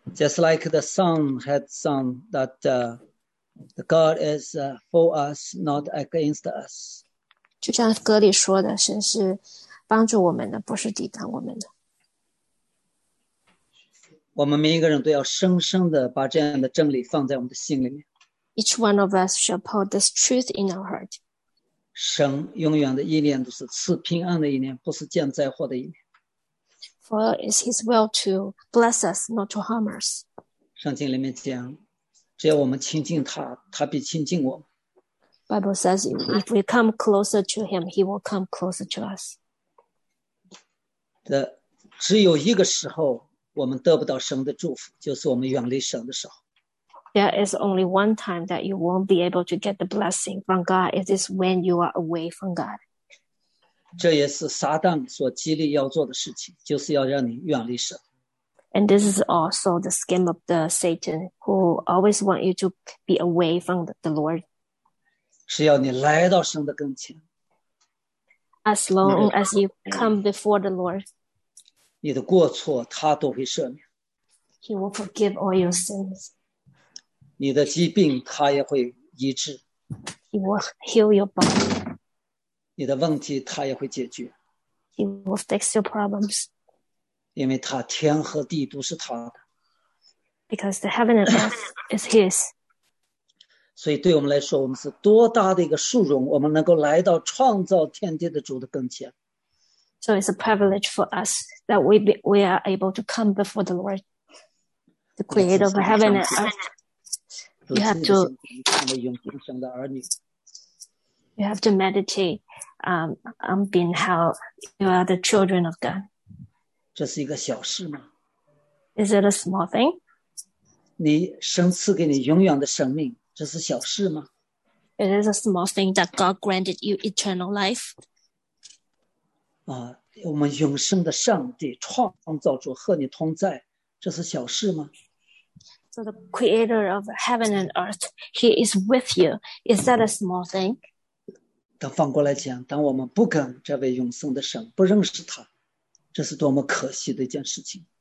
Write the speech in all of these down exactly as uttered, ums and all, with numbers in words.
Just like the song had sung that uh, the God is uh, for us, not against us. 就像歌里说的，神是帮助我们的，不是抵挡我们的。 我们每一个人都要深深的把这样的真理放在我们的心里面。 Each one of us shall put this truth in our heart. 神永远的意念都是赐平安的意念，不是降灾祸的意念。 For it's His will to bless us, not to harm us. 圣经里面讲，只要我们亲近他，他必亲近我们。 Bible says, if we come closer to Him, He will come closer to us. 的只有一个时候，我们得不到神的祝福，就是我们远离神的时候。 There is only one time that you won't be able to get the blessing from God. It is when you are away from God. 这也是撒旦所极力要做的事情，就是要让你远离神。 And this is also the scheme of the Satan, who always want you to be away from the, the Lord. 只要你来到神的跟前， As long as you come before the Lord, 你的过错他都会赦免， He will forgive all your sins. 你的疾病他也会医治， He will heal your body. 你的问题他也会解决， He will fix your problems. 因为他天和地都是他的。 Because the heaven and earth is His. 所以对我们来说，我们是多大的一个殊荣，我们能够来到创造天地的主的跟前。 So it's a privilege for us that we be, we are able to come before the Lord, the Creator of heaven and earth. You have to, you have to meditate um, on being how you are the children of God. 这是一个小事吗？ Is it a small thing? 你神赐给你永远的生命，这是小事吗？ It is a small thing that God granted you eternal life. 啊，我们永生的上帝创造主和你同在，这是小事吗？ So the Creator of heaven and earth, He is with you. Is that a small thing? 但反过来讲，当我们不跟这位永生的神，不认识他，这是多么可惜的一件事情。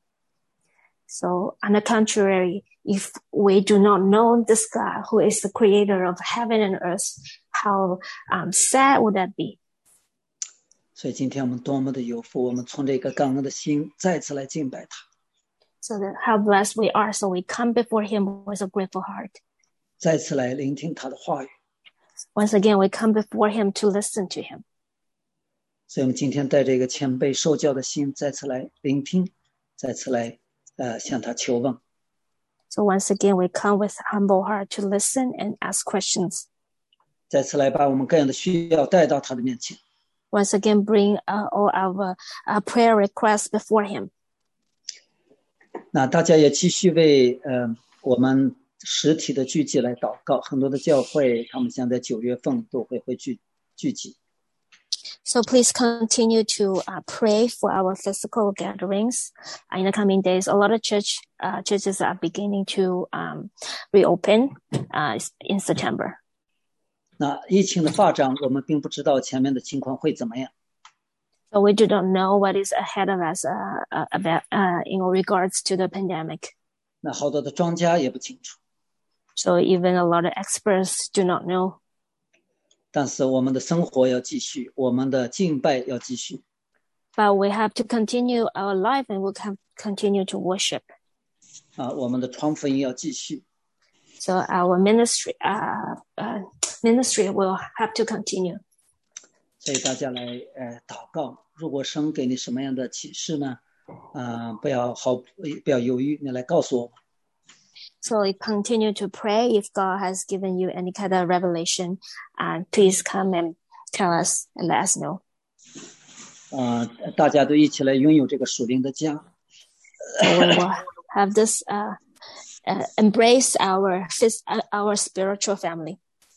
So on the contrary, if we do not know this God who is the Creator of heaven and earth, how um, sad would that be? 所以今天我们多么的有福，我们从这个感恩的心再次来敬拜他。 So that how blessed we are. So we come before Him with a grateful heart. 再次来聆听他的话语。 Once again, we come before Him to listen to Him. 所以我们今天带着一个谦卑受教的心，再次来聆听，再次来呃向他求问。 So once again, we come with humble heart to listen and ask questions. 再次来把我们各样的需要带到他的面前。 Once again, bring uh, all our uh, prayer requests before Him. 那大家也继续为呃我们实体的聚集来祷告，很多的教会他们现在九月份都会会聚聚集。 So please continue to uh, pray for our physical gatherings in the coming days. A lot of church uh, churches are beginning to um, reopen uh, in September. 那疫情的发展，我们并不知道前面的情况会怎么样。 So we do not know what is ahead of us uh, uh, about uh, in regards to the pandemic. 那好多的专家也不清楚。 So even a lot of experts do not know. 但是我们的生活要继续，我们的敬拜要继续。 But we have to continue our life and we have continue to worship. 啊，我们的传福音要继续。 So our ministry, uh, uh, ministry will have to continue. 所以大家来呃祷告，如果神给你什么样的启示呢？啊、呃，不要好不要犹豫，你来告诉我们。 So we continue to pray. If God has given you any kind of revelation, uh, please come and tell us and let us know. 啊、呃，大家都一起来拥有这个属灵的家。 So we will have this, uh, uh, embrace our, our spiritual family.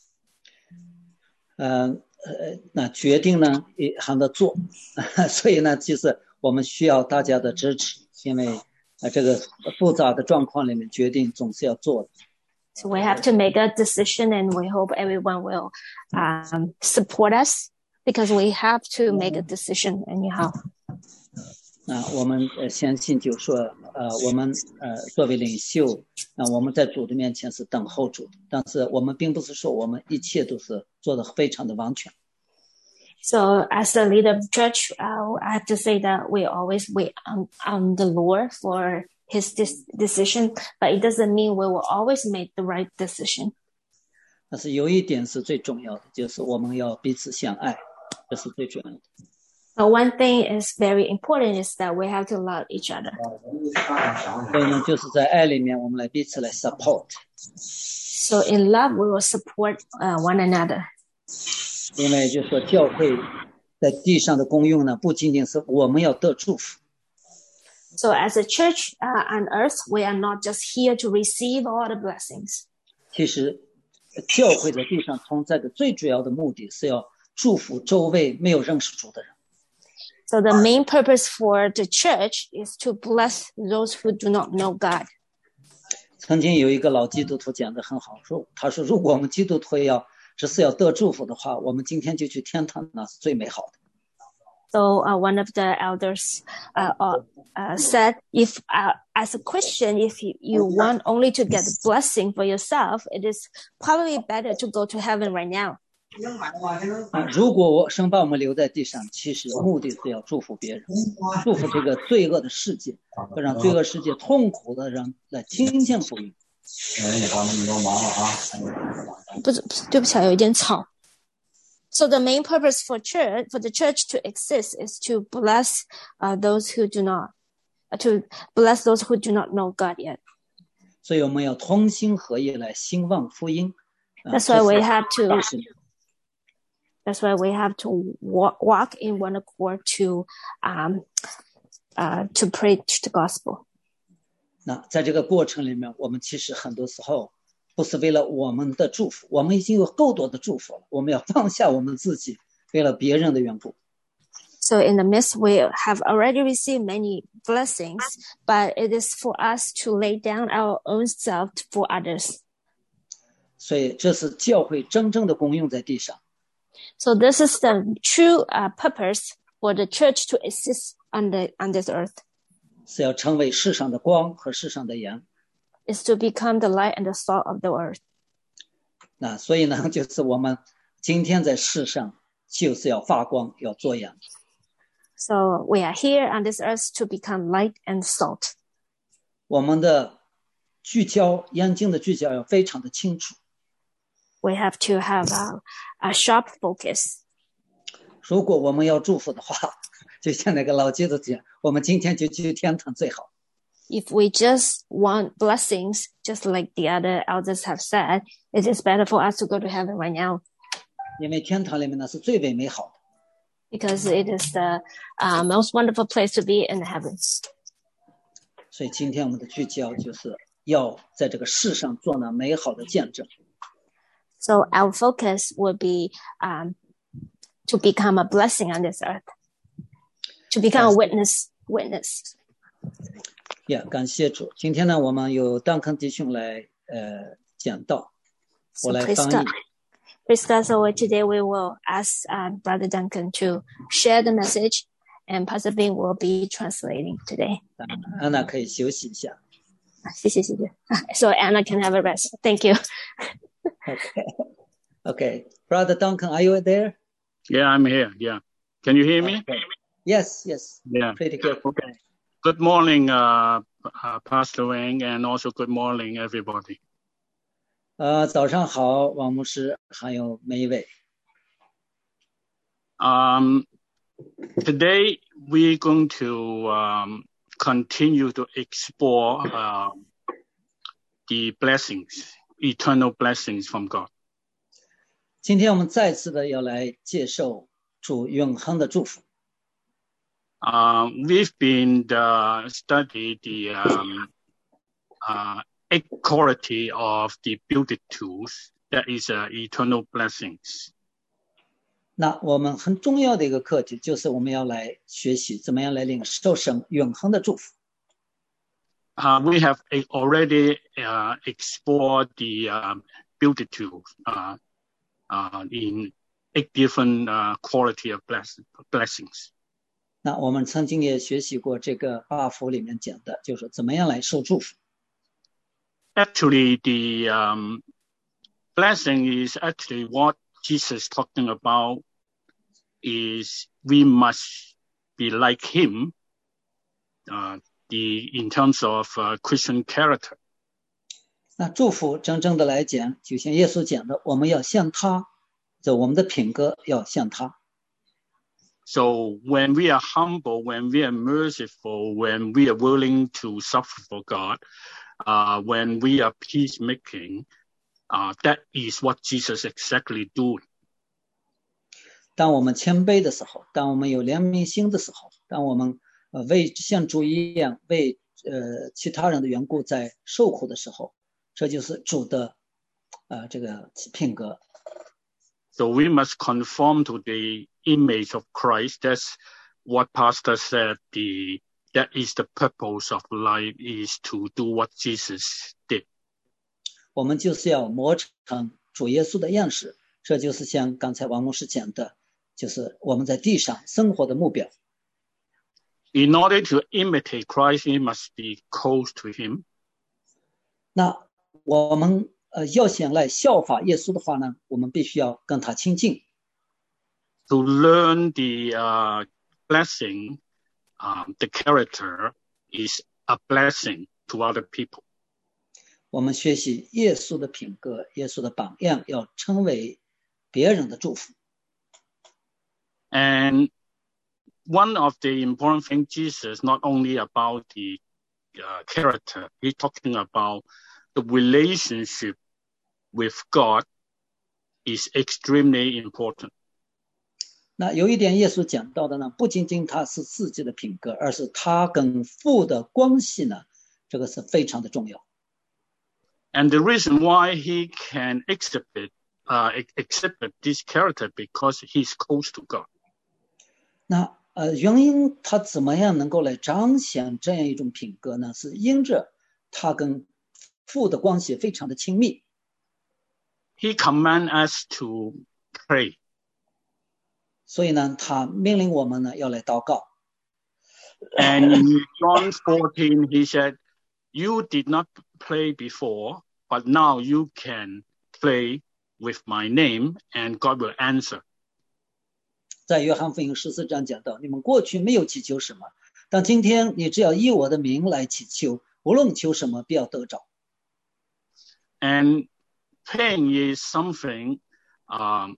呃呃，那决定呢也还得做，所以呢，其实我们需要大家的支持，因为啊、呃、这个复杂的状况里面，决定总是要做的。 So we have to make a decision, and we hope everyone will um, support us because we have to make a decision anyhow. 啊，我们呃相信就说，呃，我们呃作为领袖，啊，我们在主的面前是等候主的，但是我们并不是说我们一切都是做得非常的完全。 So as the leader of the church, uh, I have to say that we always wait on, on the Lord for his dis- decision, but it doesn't mean we will always make the right decision. 但是有一点是最重要的，就是我们要彼此相爱，这是最重要的。 But one thing is very important is that we have to love each other. 所以呢，就是在爱里面，我们来彼此来 support。 So in love, we will support uh, one another. 因为就是说教会在地上的功用呢，不仅仅是我们要得祝福。 So as a church uh, on earth, we are not just here to receive all the blessings. 其实教会在地上存在的最主要的目的是要祝福周围没有认识主的人。 So the main purpose for the church is to bless those who do not know God. 曾经有一个老基督徒讲得很好，说他说如果我们基督徒要只是要得祝福的话，我们今天就去天堂，那是最美好的。 So uh, one of the elders uh, uh, uh, said, if uh, as a Christian, if you, you want only to get the blessing for yourself, it is probably better to go to heaven right now. 如果我神把我们留在地上，其实目的是要祝福别人，祝福这个罪恶的世界，要让罪恶世界痛苦的人来听见福音。 So the main purpose for church, for the church to exist, is to bless uh, those who do not, uh, to bless those who do not know God yet. 所以我们要同心合意来兴旺福音。 That's why we have to. That's why we have to walk, walk in one accord to, um, uh, to preach the gospel. 那在这个过程里面，我们其实很多时候不是为了我们的祝福，我们已经有够多的祝福了，我们要放下我们自己，为了别人的缘故。 So in the midst, we have already received many blessings, but it is for us to lay down our own self for others. 所以这是教会真正的功用在地上。 So this is the true uh, purpose for the church to exist on the on this earth. 是要成为世上的光和世上的盐。 Is to become the light and the salt of the earth. 那所以呢，就是我们今天在世上就是要发光，要做盐。 So we are here on this earth to become light and salt. 我们的聚焦，眼睛的聚焦要非常的清楚。 We have to have a, a sharp focus. 如果我们要祝福的话，就像那个老基督讲，我们今天就去天堂最好。 If we just want blessings, just like the other elders have said, it is better for us to go to heaven right now. 因为天堂里面呢是最为美好的。Because it is the uh, most wonderful place to be in the heavens. 所以今天我们的聚焦就是要在这个世上做那美好的见证。 So our focus will be um, to become a blessing on this earth, to become a witness. Witness. Yeah, 感谢主。今天呢，我们有丹肯弟兄来呃讲道，我来翻译。 Praise God. So today we will ask uh, Brother Duncan to share the message, and Pastor Bing will be translating today. 安娜可以休息一下。 谢谢谢谢。So Anna can have a rest. Thank you. Okay. Okay. Brother Duncan, are you there? Yeah, I'm here. Yeah. Can you hear me? Okay. Yes, yes. Yeah. Pretty good. Okay. Good morning, uh, uh, Pastor Wang, and also good morning, everybody. 呃，早上好，王牧师，还有每一位。 Um, today we're going to um, continue to explore uh, the blessings, eternal blessings from God. 今天我们再次的要来接受主永恒的祝福。 Uh, we've been uh, studied the um, uh, quality of the beatitudes, that is uh, eternal blessings. 那我们很重要的一个课题就是我们要来学习怎么样来领受神永恒的祝福。 Uh, we have already uh, explored the uh, beatitudes uh, uh, in eight different uh, quality of bless- blessings. 那我们曾经也学习过这个八福里面讲的，就是怎么样来受祝福。 Actually, the um, blessing is actually what Jesus is talking about. Is we must be like him, uh, the in terms of uh, Christian character. 那祝福真正的来讲，就像耶稣讲的，我们要像他，就我们的品格要像他。 So when we are humble, when we are merciful, when we are willing to suffer for God, uh, when we are peacemaking, uh, that is what Jesus exactly doing. 当我们谦卑的时候，当我们有怜悯心的时候，当我们呃为像主一样为呃其他人的缘故在受苦的时候，这就是主的呃这个品格。 So we must conform to the image of Christ. That's what Pastor said. The that is the purpose of life, is to do what Jesus did. 我们就是要磨成主耶稣的样式，这就是像刚才王牧师讲的，就是我们在地上生活的目标。 In order to imitate Christ, we must be close to him. 那我们呃要想来效法耶稣的话呢，我们必须要跟他亲近。 To learn the uh, blessing, um, the character is a blessing to other people. 我们学习耶稣的品格，耶稣的榜样，要成为别人的祝福。 And one of the important things, Jesus, not only about the uh, character, he's talking about the relationship with God is extremely important. 那有一点耶稣讲到的呢，不仅仅他是自己的品格，而是他跟父的关系呢，这个是非常的重要。 And the reason why he can exhibit, uh, exhibit this character because he's close to God. 那呃，原因他怎么样能够来彰显这样一种品格呢？是因着他跟父的关系非常的亲密。 He commands us to pray. 所以呢，他命令我们呢要来祷告。 And in John fourteen, he said, "You did not pray before, but now you can pray with my name, and God will answer." 在约翰福音十四章讲到，你们过去没有祈求什么，但今天你只要以我的名来祈求，无论求什么，必要得着。 And praying is something um,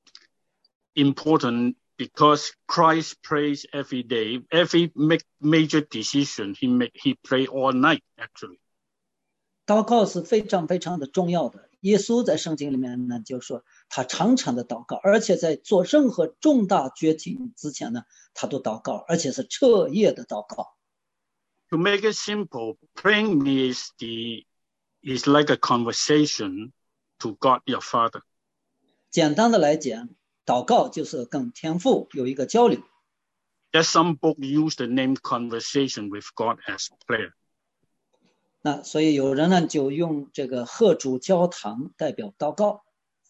important because Christ prays every day. Every make major decision he make, he pray all night actually. 祷告是非常非常的重要的。耶稣在圣经里面呢，就说他常常的祷告，而且在做任何重大决定之前呢，他都祷告，而且是彻夜的祷告。 To make it simple, praying is the is like a conversation to God your Father. 简单的来讲，祷告就是跟天父有一个交流。 There's some book use the name conversation with God as prayer. 那所以有人呢就用这个和主交谈代表祷告。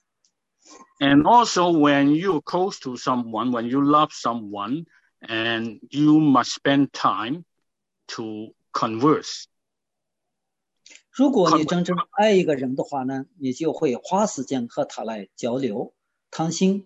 And also when you're close to someone, when you love someone, and you must spend time to converse. 如果你真正爱一个人的话呢，你就会花时间和他来交流、谈心。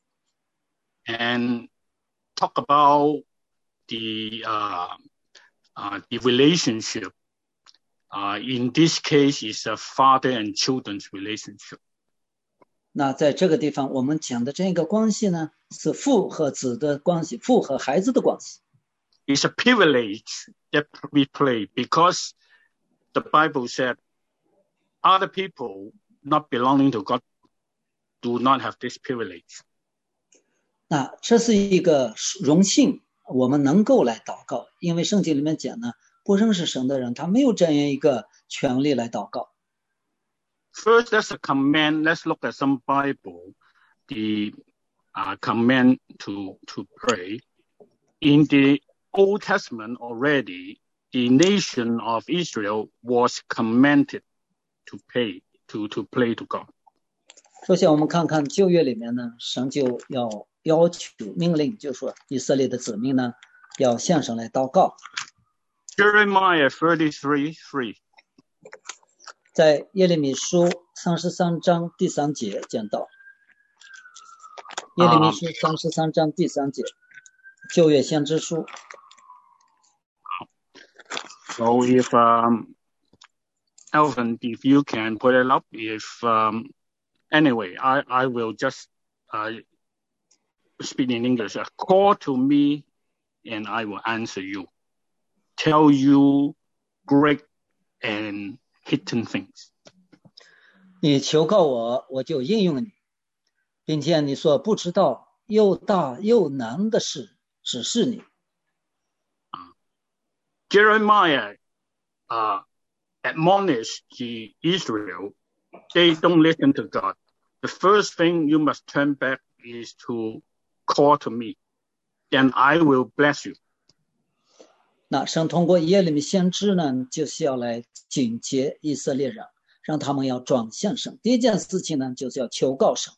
And talk about the uh, uh, the relationship. Uh, in this case, is a father and children's relationship. 那在这个地方，我们讲的这个关系呢，是父和子的关系，父和孩子的关系。 It's a privilege that we play because the Bible said other people not belonging to God do not have this privilege. 那这是一个荣幸，我们能够来祷告，因为圣经里面讲呢，不认识神的人，他没有这样一个权利来祷告。 First, that's a command. Let's look at some Bible, the uh, command to, to pray. In the Old Testament already, the nation of Israel was commanded to pray, to, to pray to God. 首先我们看看旧约里面呢，神就要要求命令，就是说以色列的子民呢， 要向神来祷告。 Jeremiah thirty-three three. 在耶利米书三十三章第三节讲到，耶利米书三十三章第三节，旧约先知书。 So if um, Alvin, if you can put it up, if um, anyway, I I will just uh, speak in English. Call to me, and I will answer you. Tell you great and hidden things. 你求告我，我就应用你，并且你所不知道又大又难的事指示你。 Jeremiah uh, admonished the Israel, they don't listen to God. The first thing you must turn back is to call to me, then I will bless you. 那神通过耶利米先知呢，就是要来警戒以色列人，让他们要转向神。第一件事情呢，就是要求告神。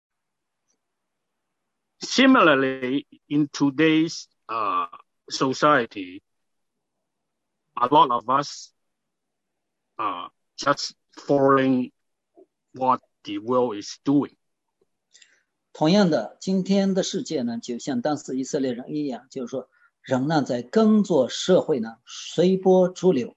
Similarly, in today's uh, society, a lot of us are just following what the world is doing. 同样的，今天的世界呢，就像当时以色列人一样，就是说，人呢在跟着社会呢随波逐流。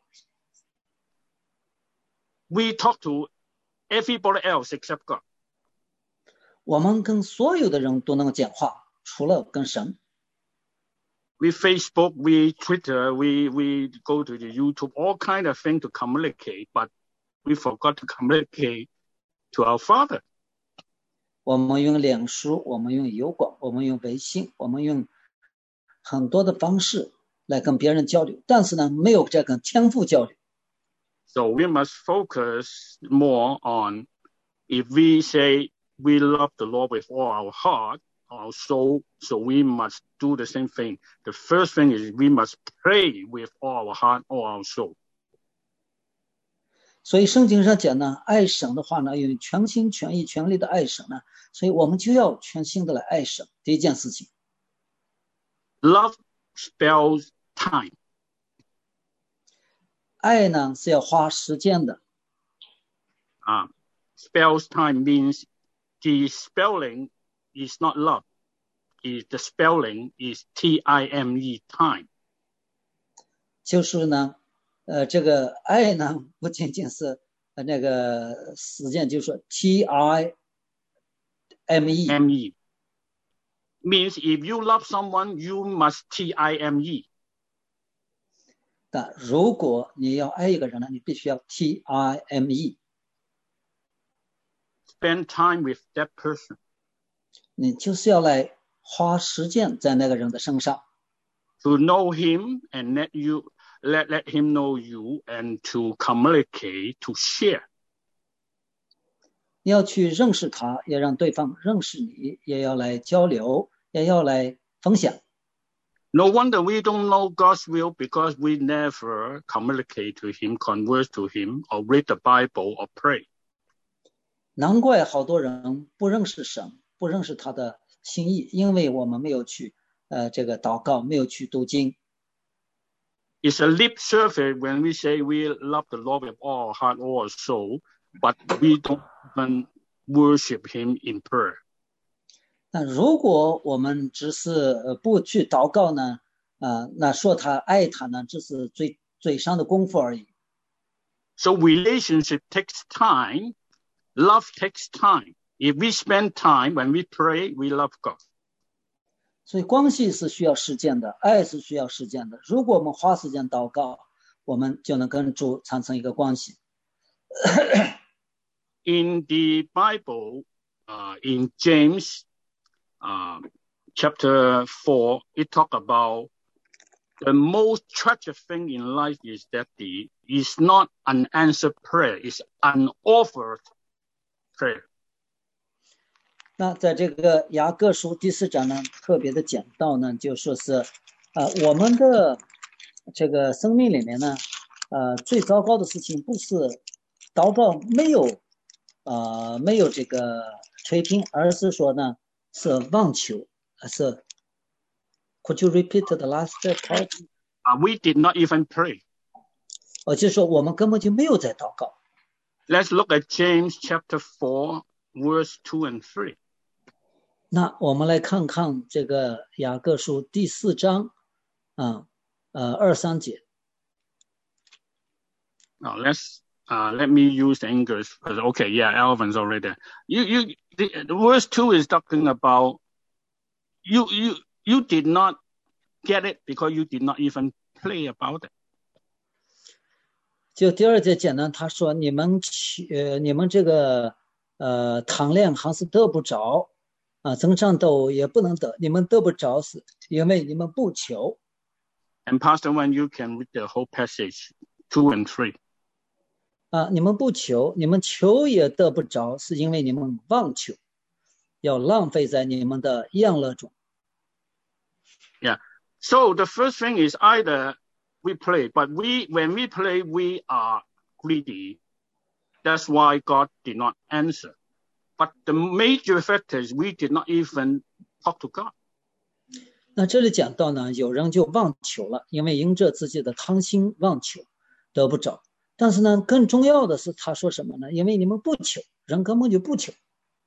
We talk to everybody else except God. 我们跟所有的人都能讲话，除了跟神。 We Facebook, we Twitter, we we go to the YouTube, all kind of things to communicate, but we forgot to communicate to our Father. 我们用脸书，我们用油管，我们用微信，我们用很多的方式来跟别人交流，但是呢，没有在跟天父交流。 So we must focus more on, if we say we love the Lord with all our heart, our soul, so we must do the same thing. The first thing is we must pray with all our heart, all our soul. 所以圣经上讲呢，爱神的话呢，用全心全意全力的爱神呢，所以我们就要全心的来爱神。第一件事情 Love spells time. 爱呢是要花时间的。 Uh, spells time means the spelling is not love. Is the spelling is T I M E, time. 就是呢，呃，这个爱呢不仅仅是呃那个时间，就是说 T I M E. M E means if you love someone, you must T I M E. 但如果你要爱一个人呢，你必须要 T I M E. Spend time with that person. 你就是要来花时间在那个人的身上。 To know him and let you let let him know you, and to communicate, to share. 你要去认识他，也让对方认识你，也要来交流，也要来分享。 No wonder we don't know God's will, because we never communicate to him, converse to him, or read the Bible or pray. 难怪好多人不认识神，不认识他的心意，因为我们没有去呃这个祷告，没有去读经。 It's a lip service when we say we love the Lord with all our heart, all our soul, but we don't even worship him in prayer. 那如果我们只是呃不去祷告呢，啊、呃，那说他爱他呢，只是嘴嘴上的功夫而已。 So relationship takes time, love takes time. If we spend time when we pray, we love God. 所以关系是需要时间的，爱是需要时间的。如果我们花时间祷告，我们就能跟主产生一个关系。 In the Bible, uh, in James uh, chapter four, it talks about the most tragic thing in life is that the is not unanswered prayer, it's unoffered prayer. 那在这个雅各书第四章呢，特别的讲到呢，就说是，呃，我们的这个生命里面呢，呃，最糟糕的事情不是祷告没有，呃，没有这个垂听，而是说呢，是妄求，是 Could you repeat the last part? Uh, we did not even pray. 哦，就是说我们根本就没有在祷告。 Let's look at James chapter four, verse two and three. 那我们来看看这个雅各书第四章，啊，呃，二三节。 Now let's uh, let me use the English. Okay, yeah, Alvin's already there. You, you, the, the verse two is talking about you, you, you did not get it because you did not even pray about it. 就第二节简单，他说你们呃，你们这个呃糖量还是得不着啊，增上斗也不能得，你们得不着是因为你们不求。 And Pastor, when you can read the whole passage two and three. 啊，你们不求，你们求也得不着，是因为你们妄求，要浪费在你们的样乐中。 Yeah. So the first thing is either we pray, but we when we pray, we are greedy. That's why God did not answer. But the major factor is we did not even talk to God. 那这里讲到呢，有人就妄求了，因为因着自己的贪心妄求，得不着。但是呢，更重要的是他说什么呢？因为你们不求，人根本就不求。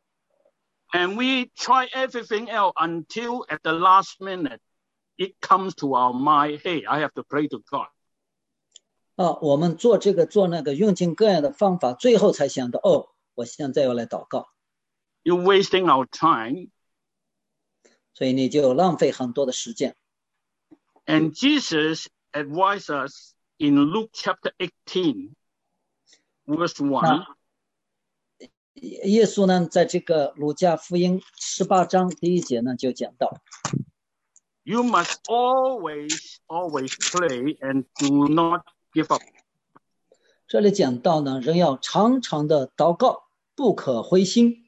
And we try everything else until at the last minute, it comes to our mind, hey, I have to pray to God. 啊，我们做这个做那个，用尽各样的方法，最后才想到，哦，我现在要来祷告。 You're wasting our time. 所以你就浪费很多的时间。 And Jesus advised us in Luke chapter eighteen, verse one. 耶稣呢，在这个路加福音十八章第一节呢，就讲到 You must always, always pray and do not give up. 这里讲到呢，人要常常的祷告，不可灰心。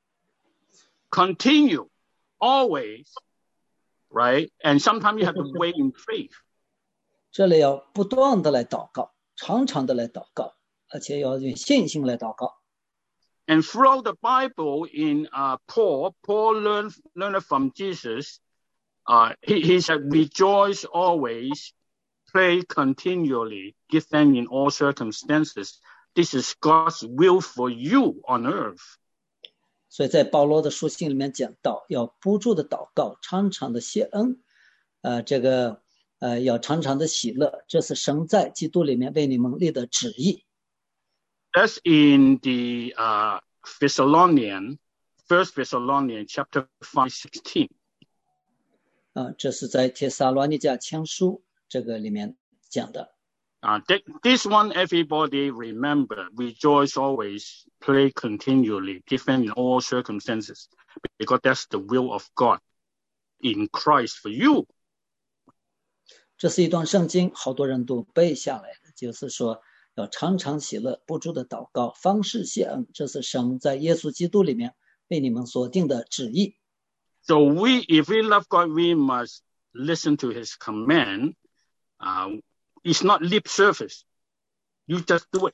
Continue, always, right? And sometimes you have to wait in faith. 这里要不断的来祷告，常常的来祷告，而且要用信心来祷告。 And throughout the Bible, in uh, Paul, Paul learned, learned from Jesus. Uh, he, he said, rejoice always, pray continually, give thanks in all circumstances. This is God's will for you on earth. 所以在保罗的书信里面讲到，要不住的祷告，常常的谢恩，呃，这个呃要常常的喜乐，这是神在基督里面为你们立的旨意。 That's in the uh, Thessalonian, First Thessalonian chapter five sixteen. 啊，这是在帖撒罗尼迦前书这个里面讲的。 Uh, th- this one, everybody remember, rejoice always, pray continually, give thanks in all circumstances, because that's the will of God in Christ for you. 这是一段圣经，好多人都背下来的，就是说要常常喜乐，不住的祷告，方式谢恩，这是神在耶稣基督里面为你们所定的旨意。 So we, if we love God, we must listen to his command. Uh, it's not lip service. You just do it.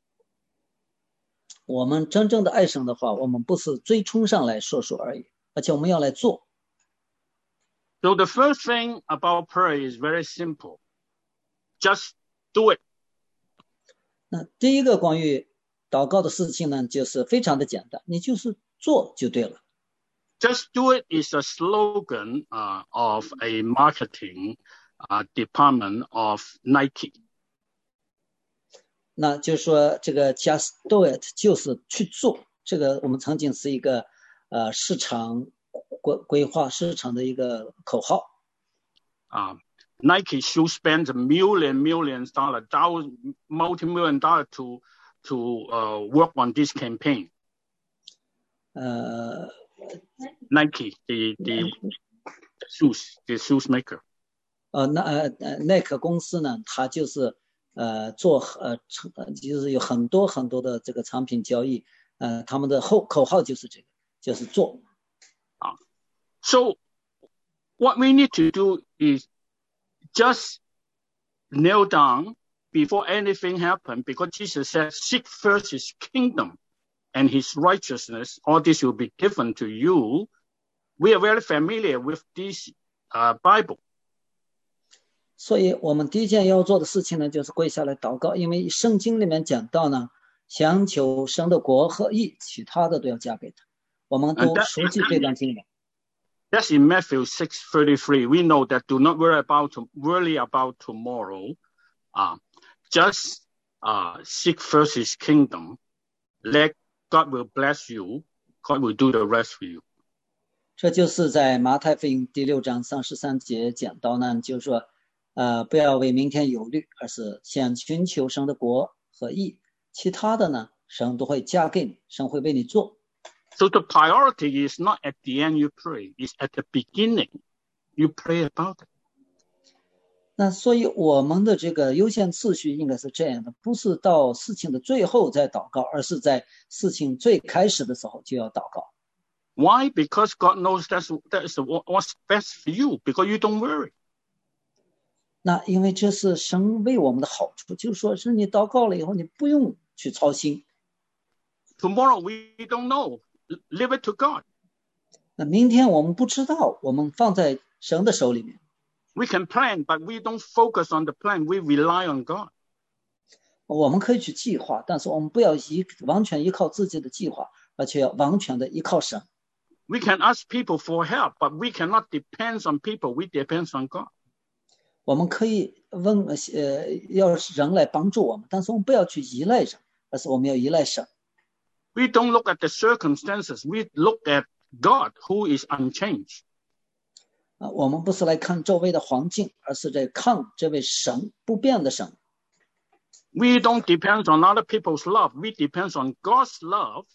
我们真正的爱神的话，我们不是嘴冲上来说说而已，而且我们要来做。 So the first thing about prayer is very simple. Just do it. 那第一个关于祷告的事情呢，就是非常的简单，你就是做就对了。 Just do it is a slogan uh, of a marketing uh, department of Nike. 那就是说这个 just do it 就是去做，这个我们曾经是一个呃市场规规划市场的一个口号。 Uh, Nike should spend a million, millions dollar, thousand, multi-million dollar to to uh, work on this campaign. 呃 Nike, the the shoes, the shoes maker. 呃那呃呃耐克公司呢，它就是呃做呃就是有很多很多的这个产品交易，呃他们的后口号就是这个，就是做。 Uh, so what we need to do is just kneel down before anything happens, because Jesus said, seek first his kingdom and his righteousness, all this will be given to you. We are very familiar with this uh, Bible. 所以我们第一件要做的事情呢，就是跪下来祷告，因为圣经里面讲到呢，想求神的国和义，其他的都要加给他。我们都熟悉这段经文。 That's in Matthew six thirty-three. We know that do not worry about to, worry about tomorrow. Uh, just uh, seek first his kingdom. Let God will bless you. God will do the rest for you. 这就是在马太福音第六章三十三节讲到呢，就是说，呃，不要为明天忧虑，而是先寻求神的国和义，其他的呢，神都会加给你，神会为你做。 So the priority is not at the end you pray, it's at the beginning you pray about it. 那所以我们的这个优先次序应该是这样的，不是到事情的最后再祷告，而是在事情最开始的时候就要祷告。 Why? Because God knows that's, that's what's best for you, because you don't worry. 那因为这是神为我们的好处，就是说是你祷告了以后，你不用去操心。 Tomorrow we don't know. Leave it to God. 那明天我们不知道，我们放在神的手里面。 We can plan, but we don't focus on the plan. We rely on God. 我们可以去计划，但是我们不要依完全依靠自己的计划，而且要完全的依靠神。 We can ask people for help, but we cannot depend on people. We depend on God. 我们可以问呃要人来帮助我们，但是我们不要去依赖人，而是我们要依赖神。 We don't look at the circumstances. We look at God, who is unchanged. 啊，我们不是来看周围的环境，而是在看这位神不变的神。 We don't depend on other people's love. We depend on God's love,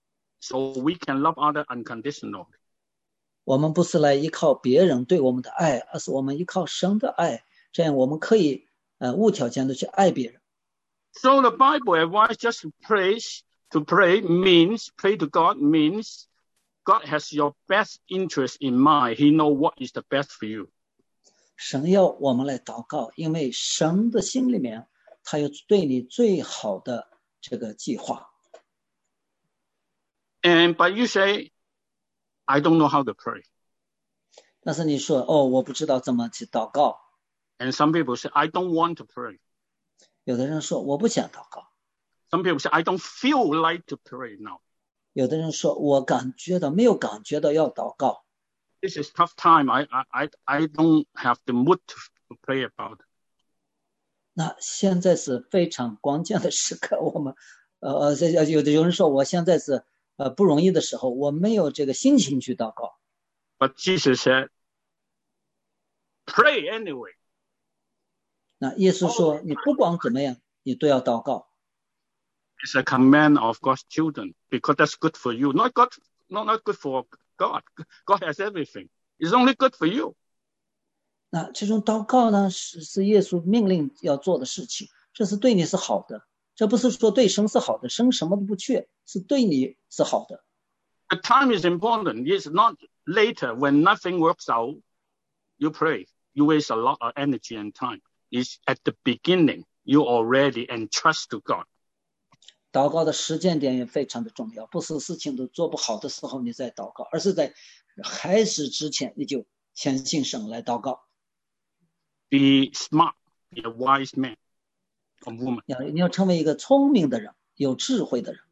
so we can love others unconditionally. 我们不是来依靠别人对我们的爱，而是我们依靠神的爱，这样我们可以呃无条件的去爱别人。 So the Bible advises just to pray. To pray means, pray to God means God has your best interest in mind. He knows what is the best for you. 神要我们来祷告，因为神的心里面，他有对你最好的这个计划。 And but you say, I don't know how to pray. 但是你说，哦，我不知道怎么去祷告。 And some people say, I don't want to pray. 有的人说，我不想祷告。 Some people say, I don't feel like to pray now. 有的人说，我感觉到没有感觉到要祷告。 This is tough time. I I I don't have the mood to pray about it. 那现在是非常关键的时刻，我们呃呃有的有人说，我现在是呃不容易的时候，我没有这个心情去祷告。 But Jesus said, pray anyway. 那耶稣说，你不管怎么样，你都要祷告。 It's a command of God's children because that's good for you. Not God, not, not good for God. God has everything. It's only good for you. 那这种祷告呢，是是耶稣命令要做的事情，这是对你是好的，这不是说对神是好的，神什么都不缺，是对你是好的。 The time is important. It's not later when nothing works out. You pray. You waste a lot of energy and time. It's at the beginning. You already entrust to God. 祷告的时间点也非常的重要，不是事情都做不好的时候你再祷告，而是在开始之前你就相信神来祷告。 Be smart, be a wise man or woman. 要你要成为一个聪明的人，有智慧的人。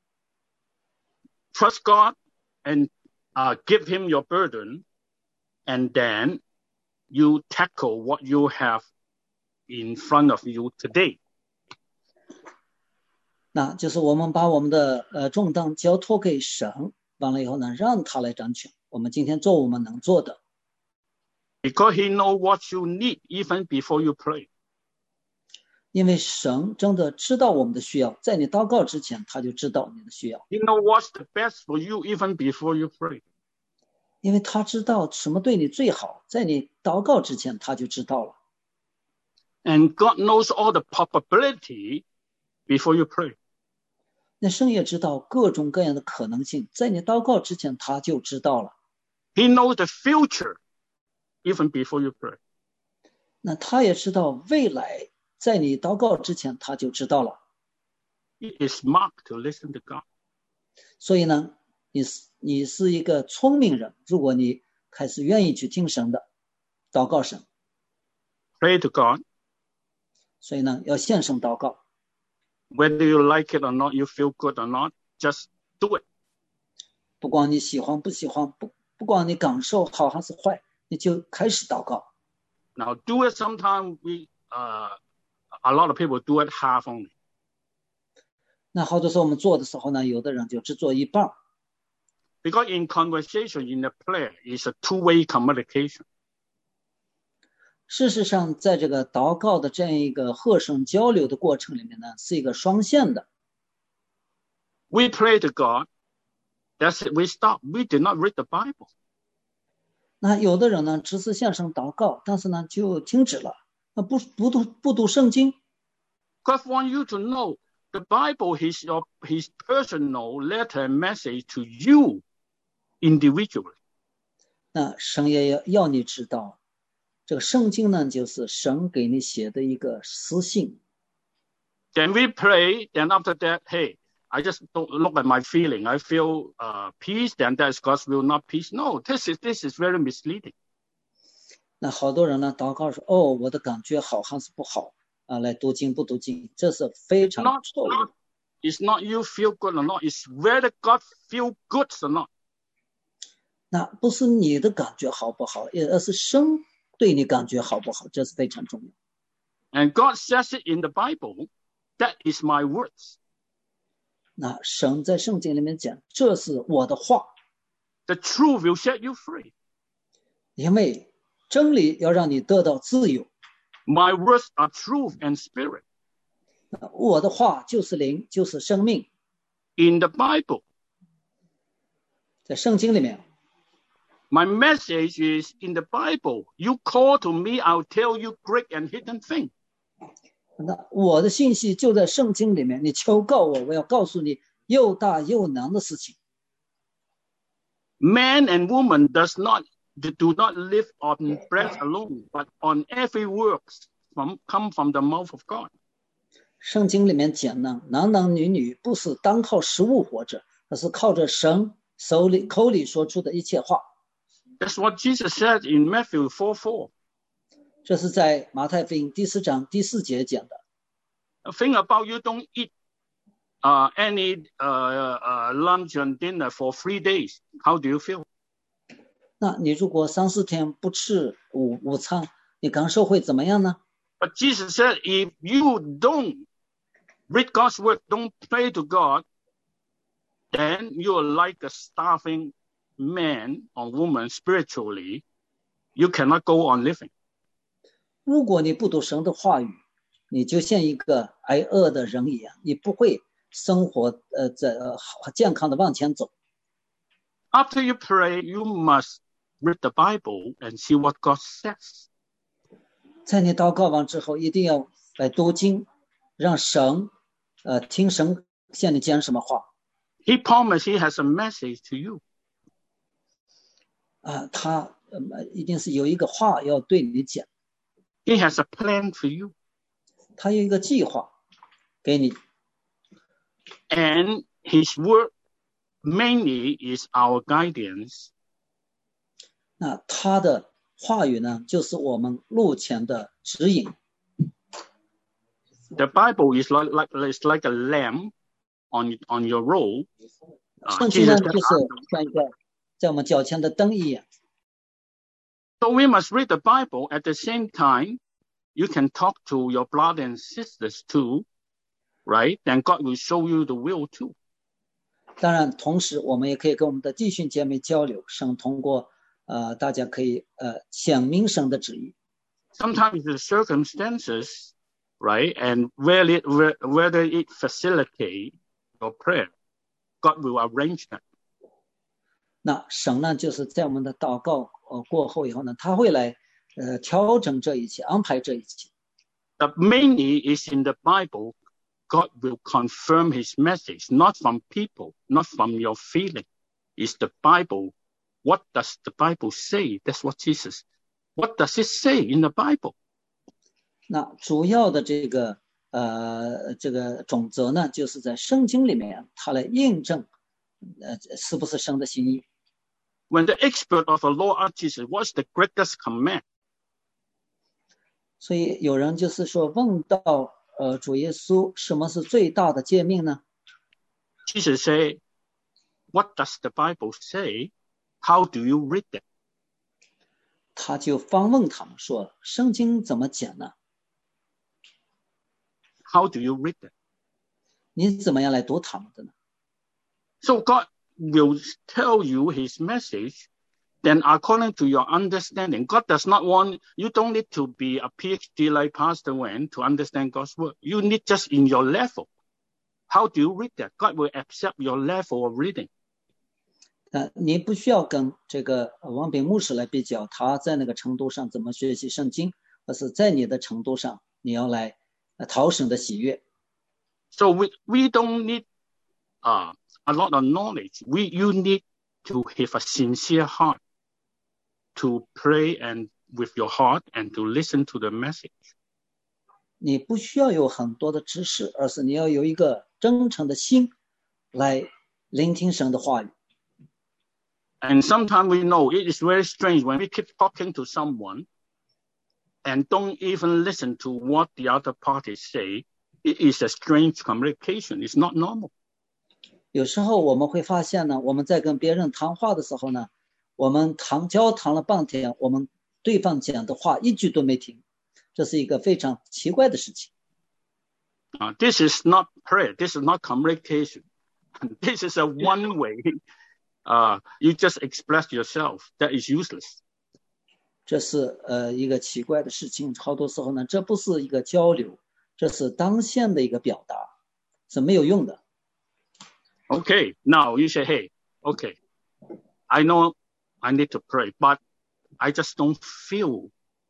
Trust God and uh, give him your burden, and then you tackle what you have in front of you today. 那就是我们把我们的呃重担交托给神，完了以后呢，让他来掌权。我们今天做我们能做的。 Because he knows what you need even before you pray. 因为神真的知道我们的需要，在你祷告之前，他就知道你的需要。 He knows what's the best for you even before you pray. 因为他知道什么对你最好，在你祷告之前，他就知道了。 And God knows all the probability before you pray. 那神也知道各种各样的可能性，在你祷告之前，他就知道了。 He knows the future even before you pray. 那他也知道未来，在你祷告之前，他就知道了。 He is smart to listen to God. 所以呢，你是你是一个聪明人，如果你开始愿意去听神的。 祷告神。 Pray to God. 所以呢，要献上祷告。 Whether you like it or not, you feel good or not, just do it. 不光你喜欢不喜欢，不不光你感受好还是坏，你就开始祷告。 Now do it sometimes we uh a lot of people do it half only. 那好多时候我们做的时候呢，有的人就只做一半。 Because in conversation, in the prayer, is a two-way communication. 事实上，在这个祷告的这样一个和声交流的过程里面呢，是一个双线的。 We pray to God. That's it. We stop. We do not read the Bible. 那有的人呢，只是献上祷告，但是呢，就停止了，那不不读不读圣经。 God wants you to know the Bible is your His personal letter and message to you individually. 那神也要要你知道，这个圣经呢，就是神给你写的一个私信。 Then we pray. Then after that, hey, I just don't look at my feeling. I feel uh, peace. Then that's God's will, not peace. No, this is this is very misleading. 那好多人呢，祷告说，哦，我的感觉好还是不好啊？来读经不读经，这是非常错误的。 It's not you feel good or not. It's whether God feel good or not. 那不是你的感觉好不好，而是神对你感觉好不好，这是非常重要。 And God says it in the Bible. That is my words. 那神在圣经里面讲，这是我的话。 The truth will set you free. 因为真理要让你得到自由。 My words are truth and spirit. 我的话就是灵，就是生命。 In the Bible. 在圣经里面。 My message is in the Bible. You call to me, I'll tell you great and hidden things. 那我的信息就在圣经里面，你求告我，我要告诉你又大又难的事情。 Man and woman does not do not live on bread alone, but on every word from come from the mouth of God. 圣经里面讲呢，男男女女不是单靠食物活着，而是靠着神手里口里说出的一切话。 That's what Jesus said in Matthew four four. 这是在马太福音第四章第四节讲的。 Think about you don't eat uh, any uh, uh, lunch and dinner for three days. How do you feel? 那你如果三四天不吃午午餐，你感受会怎么样呢？ But Jesus said, if you don't read God's word, don't pray to God, then you're like a starving man or woman spiritually. You cannot go on living. 如果你不读神的话语，你就像一个挨饿的人一样，你不会生活呃在呃健康的往前走。 After you pray, you must read the Bible and see what God says. 在你祷告完之后，一定要来读经，让神呃听神向你讲什么话。 He promised he has a message to you. 啊，他呃一定是有一个话要对你讲。 He has a plan for you. 他有一个计划给你。 And his word mainly is our guidance. 那他的话语呢，就是我们路前的指引。 The Bible is like like it's like a lamp on on your road. 圣经呢，就是像一个在我们脚前的灯一样。 So we must read the Bible at the same time. You can talk to your brothers and sisters too, right? Then God will show you the will too. 当然，同时我们也可以跟我们的弟兄姐妹交流，神通过呃大家可以呃显明神的旨意。 Sometimes the circumstances, right, and whether it, whether it facilitate your prayer, God will arrange that. 那神呢，就是在我们的祷告呃过后以后呢，他会来呃调整这一切，安排这一切。 But mainly is in the Bible, God will confirm his message, not from people, not from your feeling. It's the Bible. What does the Bible say? That's what Jesus. What does it say in the Bible? 那主要的这个呃这个准则呢，就是在圣经里面，它来印证呃是不是神的心意。 When the expert of the law asked Jesus, what's the greatest command? 所以有人就是说问到呃主耶稣什么是最大的诫命呢？ Jesus said, what does the Bible say? How do you read it? 他就反问他们说圣经怎么讲呢？ How do you read it? 你怎么样来读他们的呢？ So God will tell you his message, then according to your understanding. God does not want, you don't need to be a PhD like Pastor Wen to understand God's word. You need just in your level. How do you read that? God will accept your level of reading. 呃，你不需要跟这个王炳牧师来比较，他在那个程度上怎么学习圣经，而是在你的程度上，你要来讨神的喜悦。 So we we don't need uh, a lot of knowledge. We you need to have a sincere heart to pray and with your heart and to listen to the message. 你不需要有很多的知识，而是你要有一个真诚的心来聆听神的话语。 And sometimes we know it is very strange when we keep talking to someone and don't even listen to what the other party say. It is a strange communication. It's not normal. 有时候我们会发现呢，我们在跟别人谈话的时候呢，我们谈交谈了半天，我们对方讲的话一句都没听，这是一个非常奇怪的事情。 Uh, this is not prayer. This is not communication. This is a one way. Uh, you just express yourself. That is useless. 这是呃一个奇怪的事情，好多时候呢，这不是一个交流，这是当下的一个表达，是没有用的。 Okay, now you say, hey, okay, I know I need to pray, but I just don't feel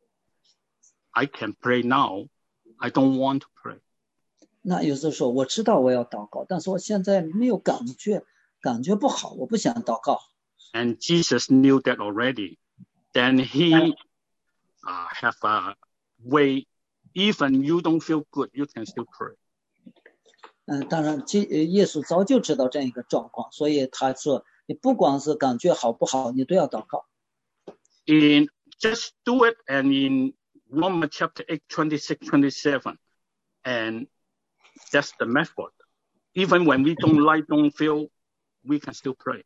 I can pray now. I don't want to pray. 那有时候说我知道我要祷告，但是我现在没有感觉，感觉不好，我不想祷告。 And Jesus knew that already. Then he uh, have a way, even you don't feel good, you can still pray. 嗯，当然，耶稣早就知道这样一个状况，所以他说，你不光是感觉好不好，你都要祷告。 In just do it, and in Romans chapter eight, twenty-six, twenty-seven, and that's the method. Even when we don't like, don't feel, we can still pray.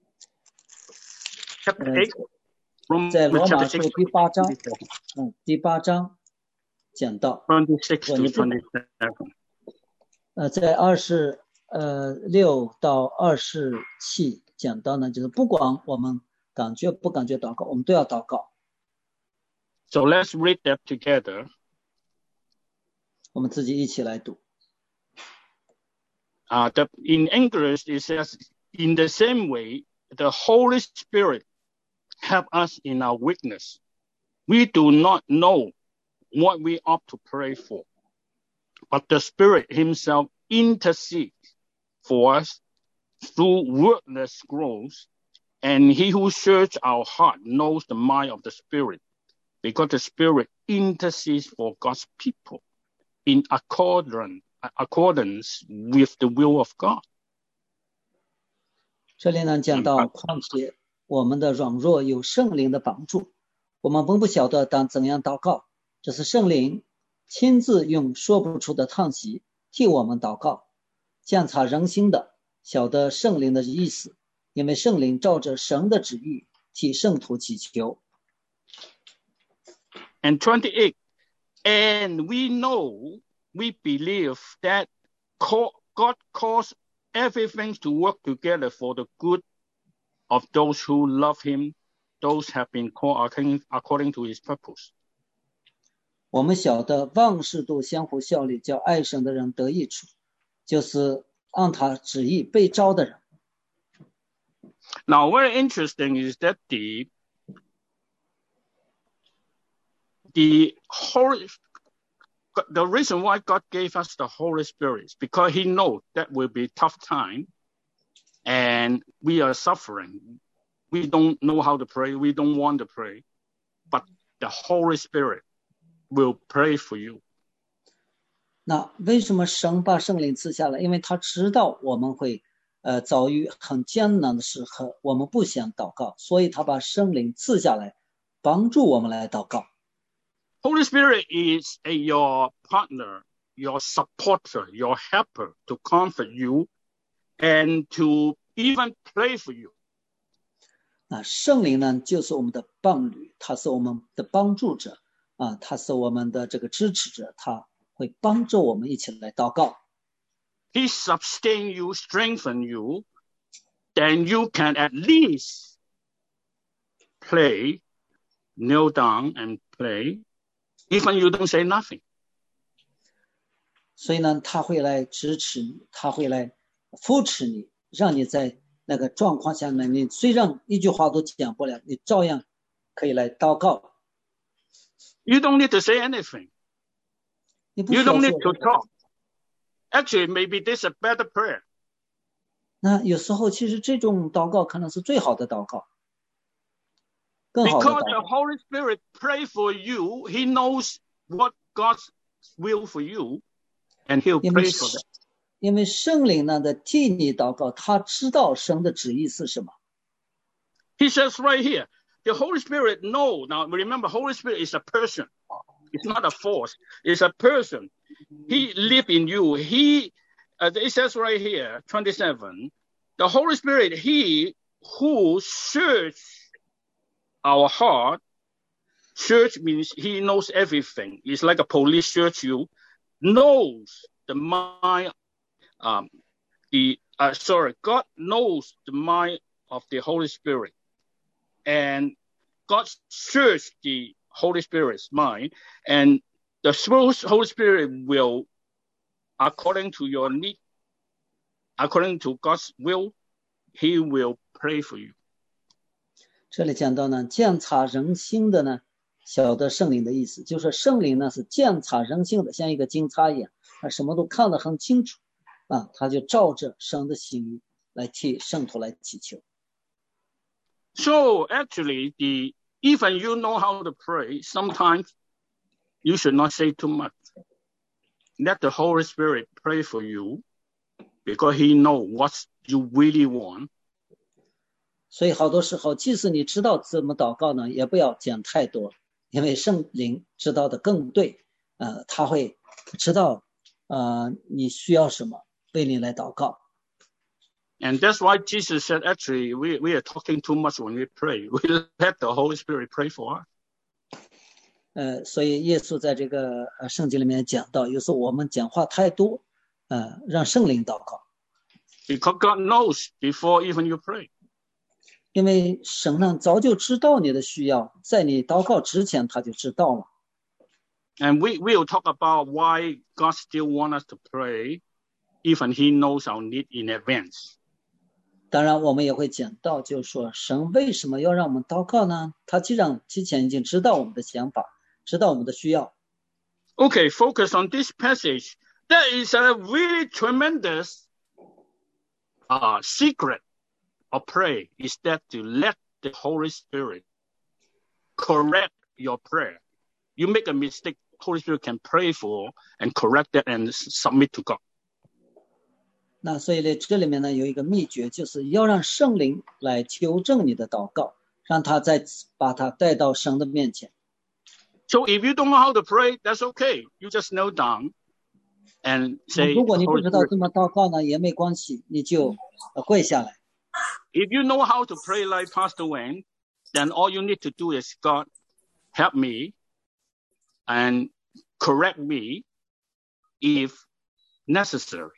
Chapter eight, Romans 在罗马 chapter 书 six, 第八章，嗯，第八章讲到， twenty-six to twenty-seven. 呃，在二十呃六到二十七讲到呢，就是不管我们感觉不感觉祷告，我们都要祷告。 So let's read that together. 我们自己一起来读。 Uh, the, in English, it says, in the same way, the Holy Spirit help us in our weakness. We do not know what we ought to pray for, but the Spirit himself intercedes for us through wordless groans, and he who searches our heart knows the mind of the Spirit, because the Spirit intercedes for God's people in accordance, accordance with the will of God. 这里呢讲到，况且我们的软弱有圣灵的帮助，我们本不晓得当怎样祷告，这是圣灵亲自用说不出的叹息替我们祷告，鉴察人心的，晓得圣灵的意思，因为圣灵照着神的旨意替圣徒祈求。 And twenty-eight, and we know, we believe that God calls everything to work together for the good of those who love him, those have been called according to his purpose. 我们晓得万事都相互效力，叫爱神的人得益处，就是按他旨意被召的人。 Now, very interesting is that the the Holy, the reason why God gave us the Holy Spirit is because he knows that will be a tough time, and we are suffering. We don't know how to pray. We don't want to pray, but the Holy Spirit will pray for you. 那为什么神把圣灵赐下来？因为他知道我们会呃遭遇很艰难的时刻，我们不想祷告，所以他把圣灵赐下来，帮助我们来祷告。 Holy Spirit is a, your partner, your supporter, your helper to comfort you and to even pray for you. 啊，圣灵呢，就是我们的伴侣，他是我们的帮助者啊，他是我们的这个支持者，他会帮助我们一起来祷告。 He sustain you, strengthen you, then you can at least pray, kneel down and pray, even you don't say nothing. 所以呢，他会来支持你，他会来扶持你，让你在那个状况下呢，你虽然一句话都讲不了，你照样可以来祷告。 You don't need to say anything. 你不 You 需要 don't 说 need to talk. Actually, maybe this is a better prayer. 那有时候其实这种祷告可能是最好的祷告，更好的 Because 祷 the 告。 Holy Spirit pray for you, He knows what God's will for you, and He'll 因为 pray for that. 因为圣灵呢在替你祷告，他知道神的旨意是什么。 He says right here, the Holy Spirit know. Now remember, Holy Spirit is a person. It's not a force. It's a person. He live in you. He, uh, it says right here, twenty-seven, the Holy Spirit, He who search our heart. Search means He knows everything. It's like a police search you, knows the mind. Um, the uh, sorry, God knows the mind of the Holy Spirit, and God search the Holy Spirit's mind, and the Holy Spirit will, according to your need, according to God's will, He will pray for you. 这里讲到呢，鉴察人心的呢，晓得圣灵的意思，就是圣灵呢是鉴察人心的，像一个警察一样，他什么都看得很清楚啊，他就照着神的心意来替圣徒来祈求。 So actually, the even you know how to pray, sometimes you should not say too much. Let the Holy Spirit pray for you, because He knows what you really want. 所以好多时候，即使你知道怎么祷告呢，也不要讲太多，因为圣灵知道的更对，呃，他会知道，呃，你需要什么，为你来祷告。 And that's why Jesus said, actually, we, we are talking too much when we pray. We let the Holy Spirit pray for us. 呃，所以耶稣在这个呃圣经里面讲到，有时候我们讲话太多，呃，让圣灵祷告， Because God knows before even you pray. 因为神呢早就知道你的需要，在你祷告之前他就知道了。 And we will talk about why God still wants us to pray, even He knows our need in advance. 当然，我们也会讲到，就是说神为什么要让我们祷告呢？他既然提前已经知道我们的想法，知道我们的需要。 Okay, focus on this passage. There is a really tremendous uh, secret of prayer is that to let the Holy Spirit correct your prayer. You make a mistake, Holy Spirit can pray for and correct that and submit to God. 那所以呢，这里面呢有一个秘诀，就是要让圣灵来纠正你的祷告，让他再把它带到神的面前。 So if you don't know how to pray, that's okay. You just kneel down and say, 如果你不 Holy 知道 Spirit. 怎么祷告呢，也没关系，你就呃跪下来。 If you know how to pray like Pastor Wayne, then all you need to do is, God, help me and correct me if necessary.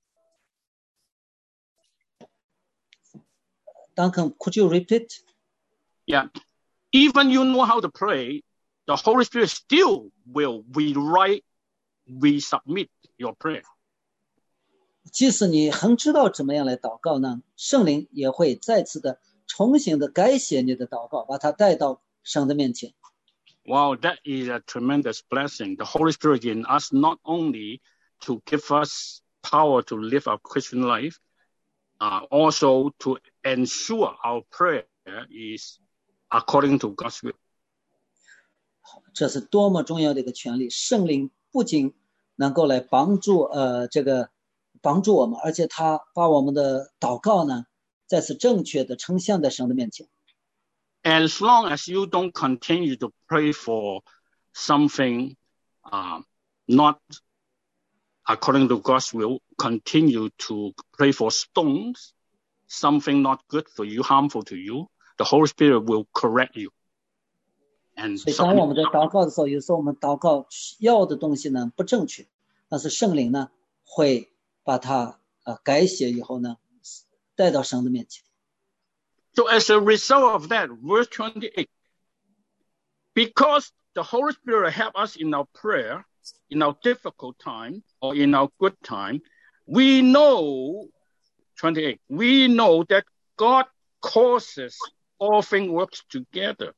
Duncan, could you repeat? Yeah. Even you know how to pray, the Holy Spirit still will rewrite, resubmit your prayer. 即使你很知道怎么样来祷告呢，圣灵也会再次的重新的改写你的祷告，把它带到神的面前。 Wow, that is a tremendous blessing. The Holy Spirit in us not only to give us power to live our Christian life, uh, also to ensure our prayer is according to God's will. 这是多么重要的一个权利！圣灵不仅能够来帮助呃这个帮助我们，而且他把我们的祷告呢再次正确的呈现在神的面前。 As long as you don't continue to pray for something uh, not according to God's will, continue to pray for stones, something not good for you, harmful to you, the Holy Spirit will correct you. And 所以当我们在祷告的时候，有时候我们祷告要的东西呢不正确，但是圣灵呢会把它呃改写以后呢带到神的面前。 So as a result of that, verse twenty-eight, because the Holy Spirit help us in our prayer, in our difficult time or in our good time, we know, twenty-eight, we know that God causes all things work together.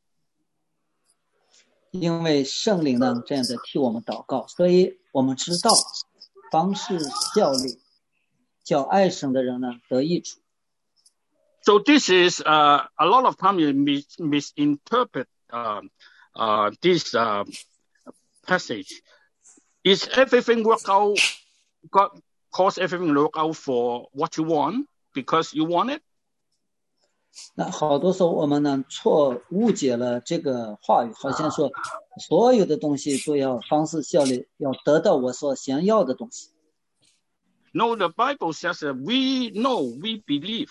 因为圣灵呢这样的替我们祷告，所以我们知道凡事效力，叫爱神的人呢得益处。 So this is uh, a lot of time you mis misinterpret uh, uh, this uh, passage. Is everything work out? God cause everything work out for what you want because you want it? 那好多时候我们呢错误解了这个话语，好像说所有的东西都要方式效力，要得到我所想要的东西。 No, the Bible says that we know, we believe.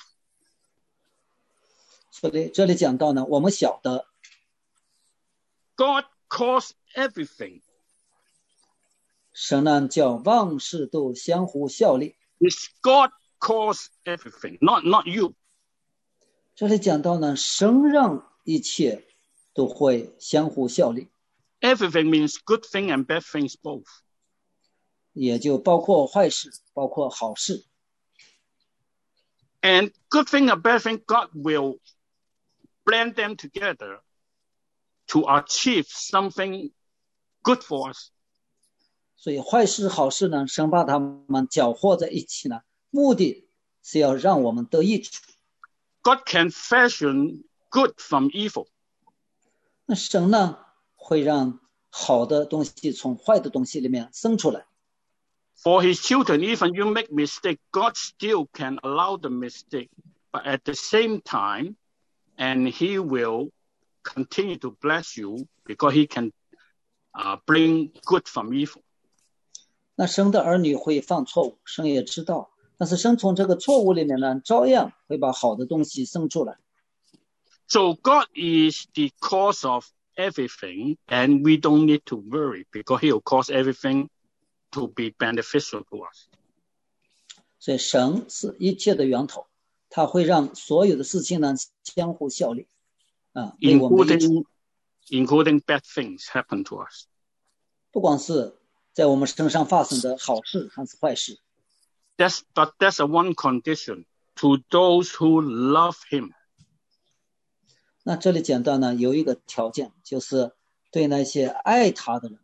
所以这里讲到呢，我们晓得 God caused everything. 神呢叫万事都相互效力。 It's God caused everything, not not you. 这里讲到呢，神让一切都会相互效力。 Everything means good thing and bad things both. 也就包括坏事，包括好事。 And good thing and bad thing, God will blend them together to achieve something good for us. 所以坏事好事呢，神把它们搅和在一起呢，目的是要让我们得益处。 God can fashion good from evil. 那神呢，会让好的东西从坏的东西里面生出来。 For his children, even you make mistake, God still can allow the mistake, but at the same time, and he will continue to bless you because he can uh, bring good from evil. 那神的儿女会犯错误，神也知道，但是神从这个错误里面呢，照样会把好的东西生出来。 So God is the cause of everything, and we don't need to worry because he will cause everything to be beneficial to us. 所以神是一切的源头，他会让所有的事情呢相互效力，啊，为我们 including including bad things happen to us. 不光是在我们身上发生的好事还是坏事。 That's but that's a one condition to those who love him. 那这里讲到呢，有一个条件，就是对那些爱他的人。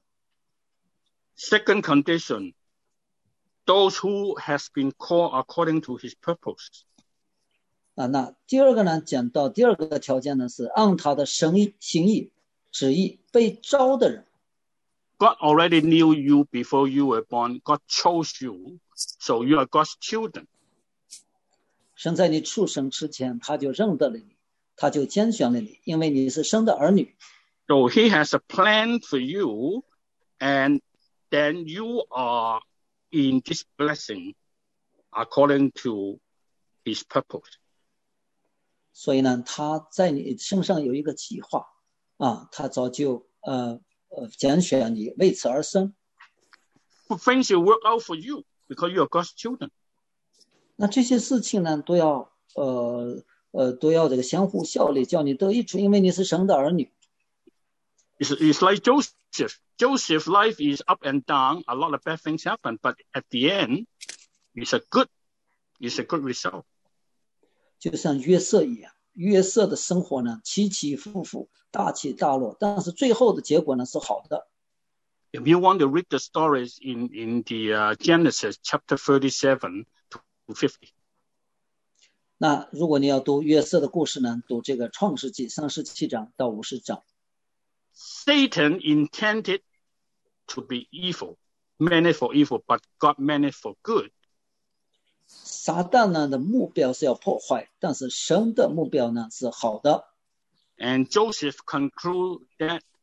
Second condition, those who has been called according to his purpose. 啊，那第二个呢，讲到第二个条件呢，是按他的神意、心意、旨意被招的人。 God already knew you before you were born. God chose you, so you are God's children. 神在你出生之前，他就认得了你，他就拣选了你，因为你是神的儿女。 So he has a plan for you, and then you are in this blessing according to his purpose. 所以呢，他在你身上有一个计划啊，他早就呃呃拣选你，为此而生。 Things will work out for you because you are God's children. 那这些事情呢，都要呃呃都要这个相互效力，叫你得益处，因为你是神的儿女。 It's, it's like Joseph. Joseph's life is up and down. A lot of bad things happen, but at the end, it's a good, it's a good result. 就像约瑟一样，约瑟的生活呢起起伏伏，大起大落，但是最后的结果呢是好的。 If you want to read the stories in in the uh, Genesis chapter thirty-seven to fifty. 那如果你要读约瑟的故事呢，读这个创世纪三十七章到五十章。 Satan intended to be evil, meant it for evil, but God meant it for good. 撒旦呢的目标是要破坏，但是神的目标呢是好的。 And Joseph concluded that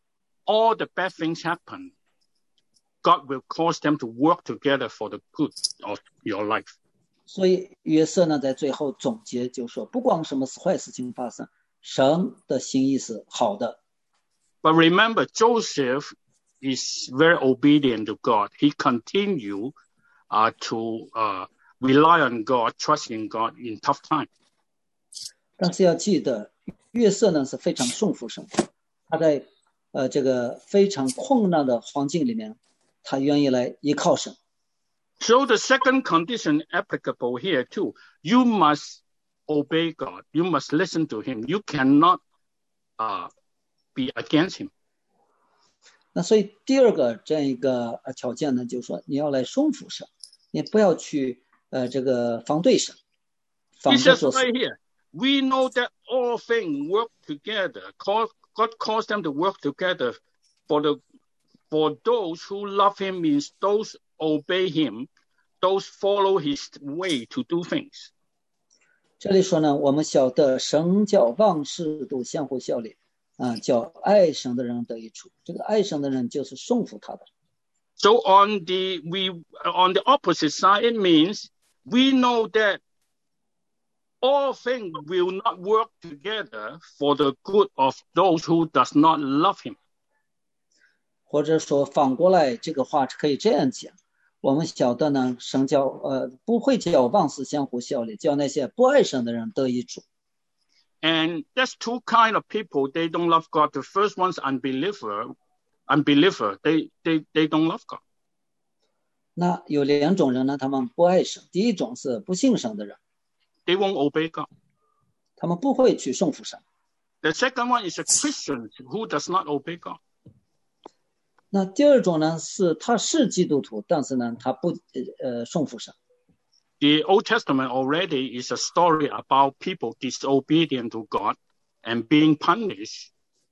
all the bad things happen, God will cause them to work together for the good of your life. 所以约瑟呢，在最后总结就说，不光什么坏事情发生，神的心意是好的。 But remember, Joseph is very obedient to God. He continued uh, to uh, rely on God, trust in God in tough times. 但是要记得，约瑟呢是非常顺服神，他在呃这个非常困难的环境里面，他愿意来依靠神。 So the second condition applicable here too, you must obey God. You must listen to him. You cannot uh, be against him. 那所以第二个这样一个呃条件呢，就是说你要来顺服神，你不要去呃这个反对神，反 He 着 says 做事。 right here, we know that all things work together. God calls them to work together for the for those who love him, means those obey him, those follow his way to do things. 这里说呢，我们晓得神叫万事都相互效力，啊，叫爱神的人得益处。这个爱神的人就是顺服他的。 So on the we on the opposite side, it means we know that all things will not work together for the good of those who does not love him. 或者说反过来，这个话可以这样讲：我们晓得呢，神叫呃不会叫万事相互效力，叫那些不爱神的人得益处。 And there's two kind of people. They don't love God. The first one's unbeliever. Unbeliever. They they they don't love God. 那有两种人呢，他们不爱神。第一种是不信神的人， They won't obey God. 他们不会去顺服神。 The second one is a Christian who does not obey God. 那第二种呢，是他是基督徒，但是呢，他不呃顺服神。 The Old Testament already is a story about people disobedient to God and being punished.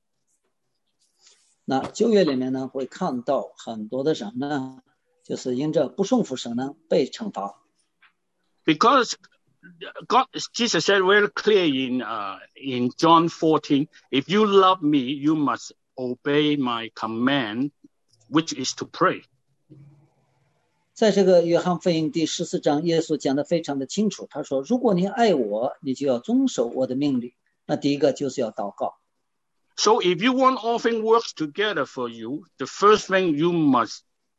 那旧约里面呢，会看到很多的人呢，就是因着不顺服神呢，被惩罚。 Because God, Jesus said very clear in uh, in John fourteen, if you love me, you must obey my command, which is to pray. 在这个约翰福音第十四章，耶稣讲得非常的清楚，他说：如果你爱我，你就要遵守我的命令。那第一个就是要祷告。 So if you want all things works together for you, the first thing you must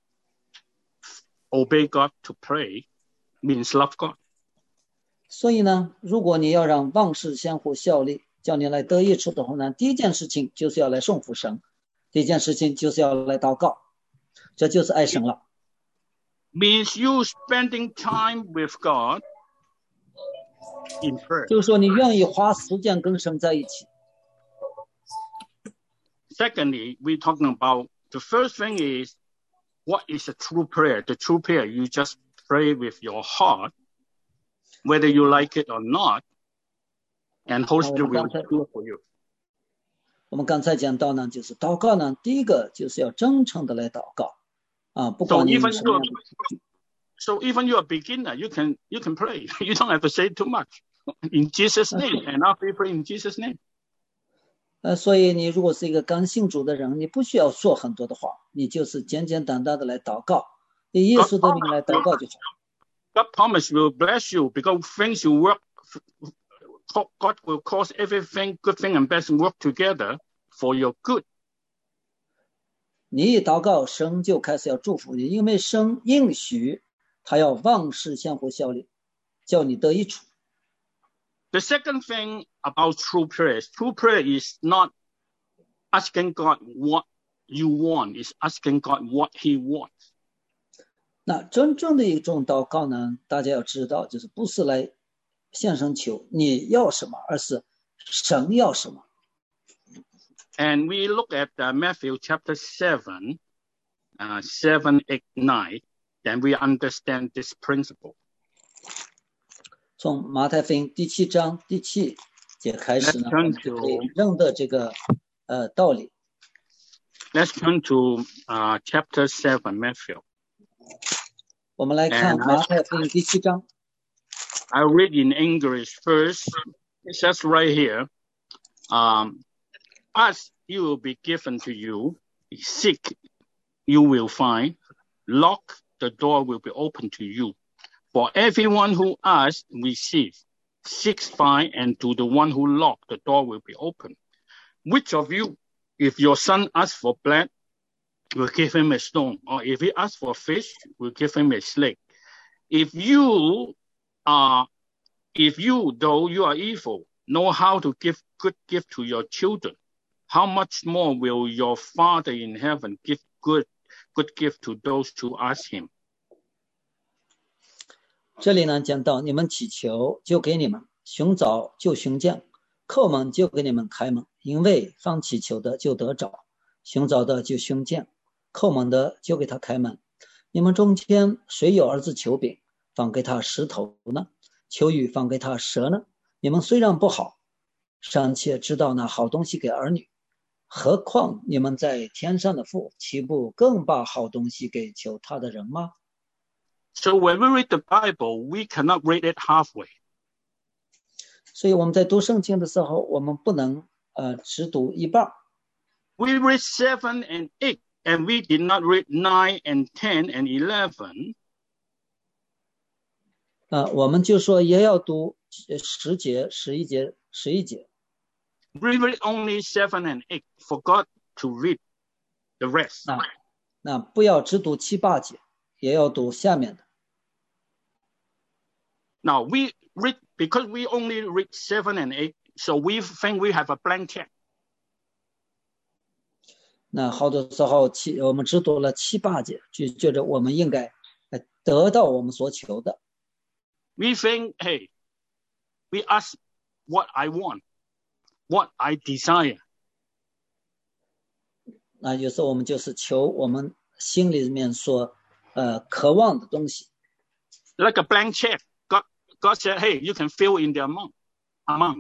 obey God to pray means love God. 所以呢，如果你要让万事相互效力，叫你来得益处的话呢，第一件事情就是要来顺服神，第一件事情就是要来祷告，这就是爱神了。 Means you spending time with God in prayer. 就是说你愿意花时间跟神在一起。 Secondly, we're talking about the first thing is what is a true prayer? The true prayer, you just pray with your heart, whether you like it or not, and Holy Spirit will do it for you. 我们刚才讲到呢，就是祷告呢，第一个就是要真诚的来祷告啊，不 So 管你 even 什么 you, 样的。 so even you're a beginner, you can you can pray. You don't have to say too much. In Jesus' name, and after you pray in Jesus' name. 呃，所以你如果是一个刚信主的人，你不需要说很多的话，你就是简简单单的来祷告，以耶稣的名来祷告就好。 God promise will bless you because things you work, God will cause everything, good thing and bad work together for your good. 你一祷告，神就开始要祝福你，因为神应许他要万事相互效力，叫你得益处。 The second thing about true prayer, true prayer is not asking God what you want, it's asking God what he wants. 那真正的一种祷告呢，大家要知道，就是不是来向神求你要什么，而是神要什么。 And we look at uh, Matthew chapter seven, uh, seven, eight, nine, then we understand this principle. 从马太福音第七章第七节开始呢，我们就可以认得这个呃道理。 Let's turn to uh, chapter seven, Matthew. 我们来看马太福音第七章。 I'll read in English first. It says right here, um, as you will be given to you seek, you will find. Knock, the door will be open to you. For everyone who asks, receive. Seeks, find, and to the one who knocks, the door will be open. Which of you, if your son asks for bread, will give him a stone? Or if he asks for fish, will give him a snake? If you are, if you, though you are evil, know how to give good gift to your children, how much more will your Father in heaven give good good gift to those who ask him? 这里呢讲到，你们祈求就给你们，寻找就寻见，叩门就给你们开门，因为凡祈求的就得着，寻找的就寻见，叩门的就给他开门。你们中间谁有儿子求饼，反给他石头呢？求鱼反给他蛇呢？你们虽然不好，尚且知道拿好东西给儿女，何况你们在天上的父，岂不更把好东西给求他的人吗？ So when we read the Bible, we cannot read it halfway. 所以我们在读圣经的时候，我们不能呃只读一半。 We read seven and eight, and we did not read nine and ten and eleven. 呃，我们就说也要读十节、十一节、十一节。 We read only seven and eight, forgot to read the rest. 那那不要只读七八节，也要读下面的。 Now we read, because we only read seven and eight, so we think we have a blank check. 那好多时候七，我们只读了七八节，就觉得我们应该得到我们所求的。 We think, hey, we ask what I want, what I desire. 那有时候我们就是求我们心里面所呃渴望的东西。 Like a blank check. God, God said, hey, you can fill in the amount. amount.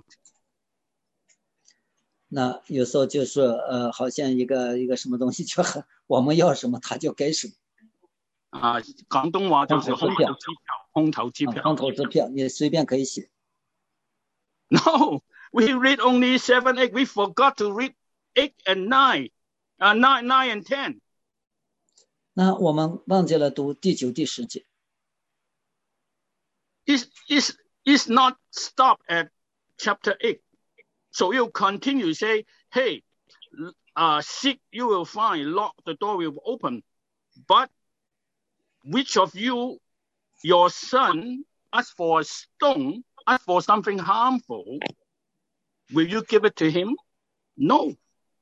那有时候就是呃，好像一个一个什么东西，就很我们要什么他就给什么。 啊，广东话就是空头支票，空头支票， 空头支票，你随便可以写。 No, we read only seven, eight. We forgot to read eight and nine, uh, nine, nine and ten. 那我们忘记了读第九、第十节。 It's, it's, it's not stop at chapter eight. So you continue to say, hey, uh, seek, you will find, lock, the door will open. But which of you, your son, ask for a stone, ask for something harmful, will you give it to him? No.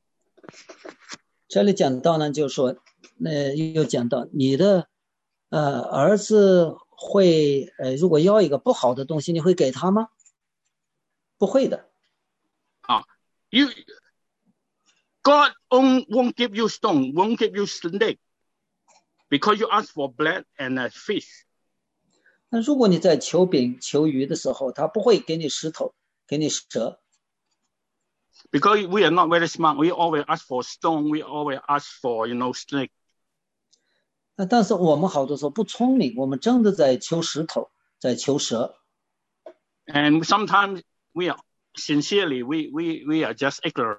这里讲到呢，就是说，呃，又讲到你的呃儿子会呃，如果要一个不好的东西，你会给他吗？不会的。 啊 you, God won't give you stone, won't give you snake, because you ask for bread and a fish. 那如果你在求饼、求鱼的时候，他不会给你石头，给你蛇。 Because we are not very smart, we always ask for stone, we always ask for, you know, snake. 那但是我们好多时候不聪明，我们真的在求石头，在求蛇。 And sometimes we are sincerely, we we we are just ignorant.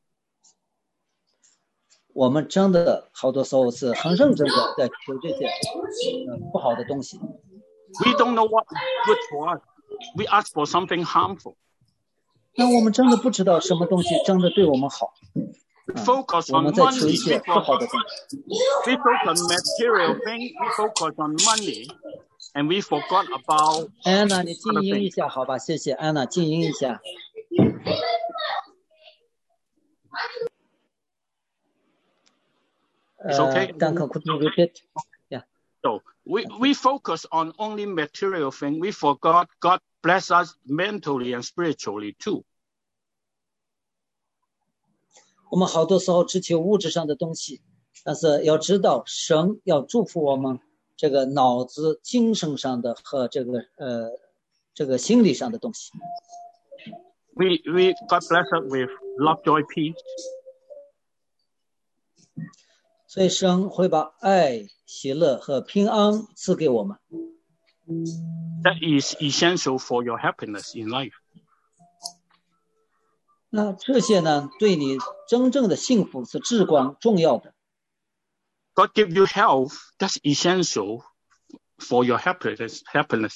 我们真的好多时候是很认真的在求这些呃不好的东西。 We don't know what's good for us. We ask for something harmful. 那我们真的不知道什么东西真的对我们好。 We focus 我 on 们在求一 money. 些不好的东西。 We focus on material things. We focus on money, and we forgot about. 安娜，你静音一下，好吧？谢谢，安娜，静音一下。 It's okay. Duncan, could you repeat? Yeah. So we, we focus on only material things. We forgot God bless us mentally and spiritually too. 我们好多时候只求物质上的东西，但是要知道神要祝福我们这个脑子、精神上的和这个呃这个心理上的东西。 We we God bless us with love, joy, peace. 所以神会把爱、喜乐和平安赐给我们。 That is essential for your happiness in life. 那这些呢，对你真正的幸福是至关重要的。 God give you health, that's essential for your happiness. happiness.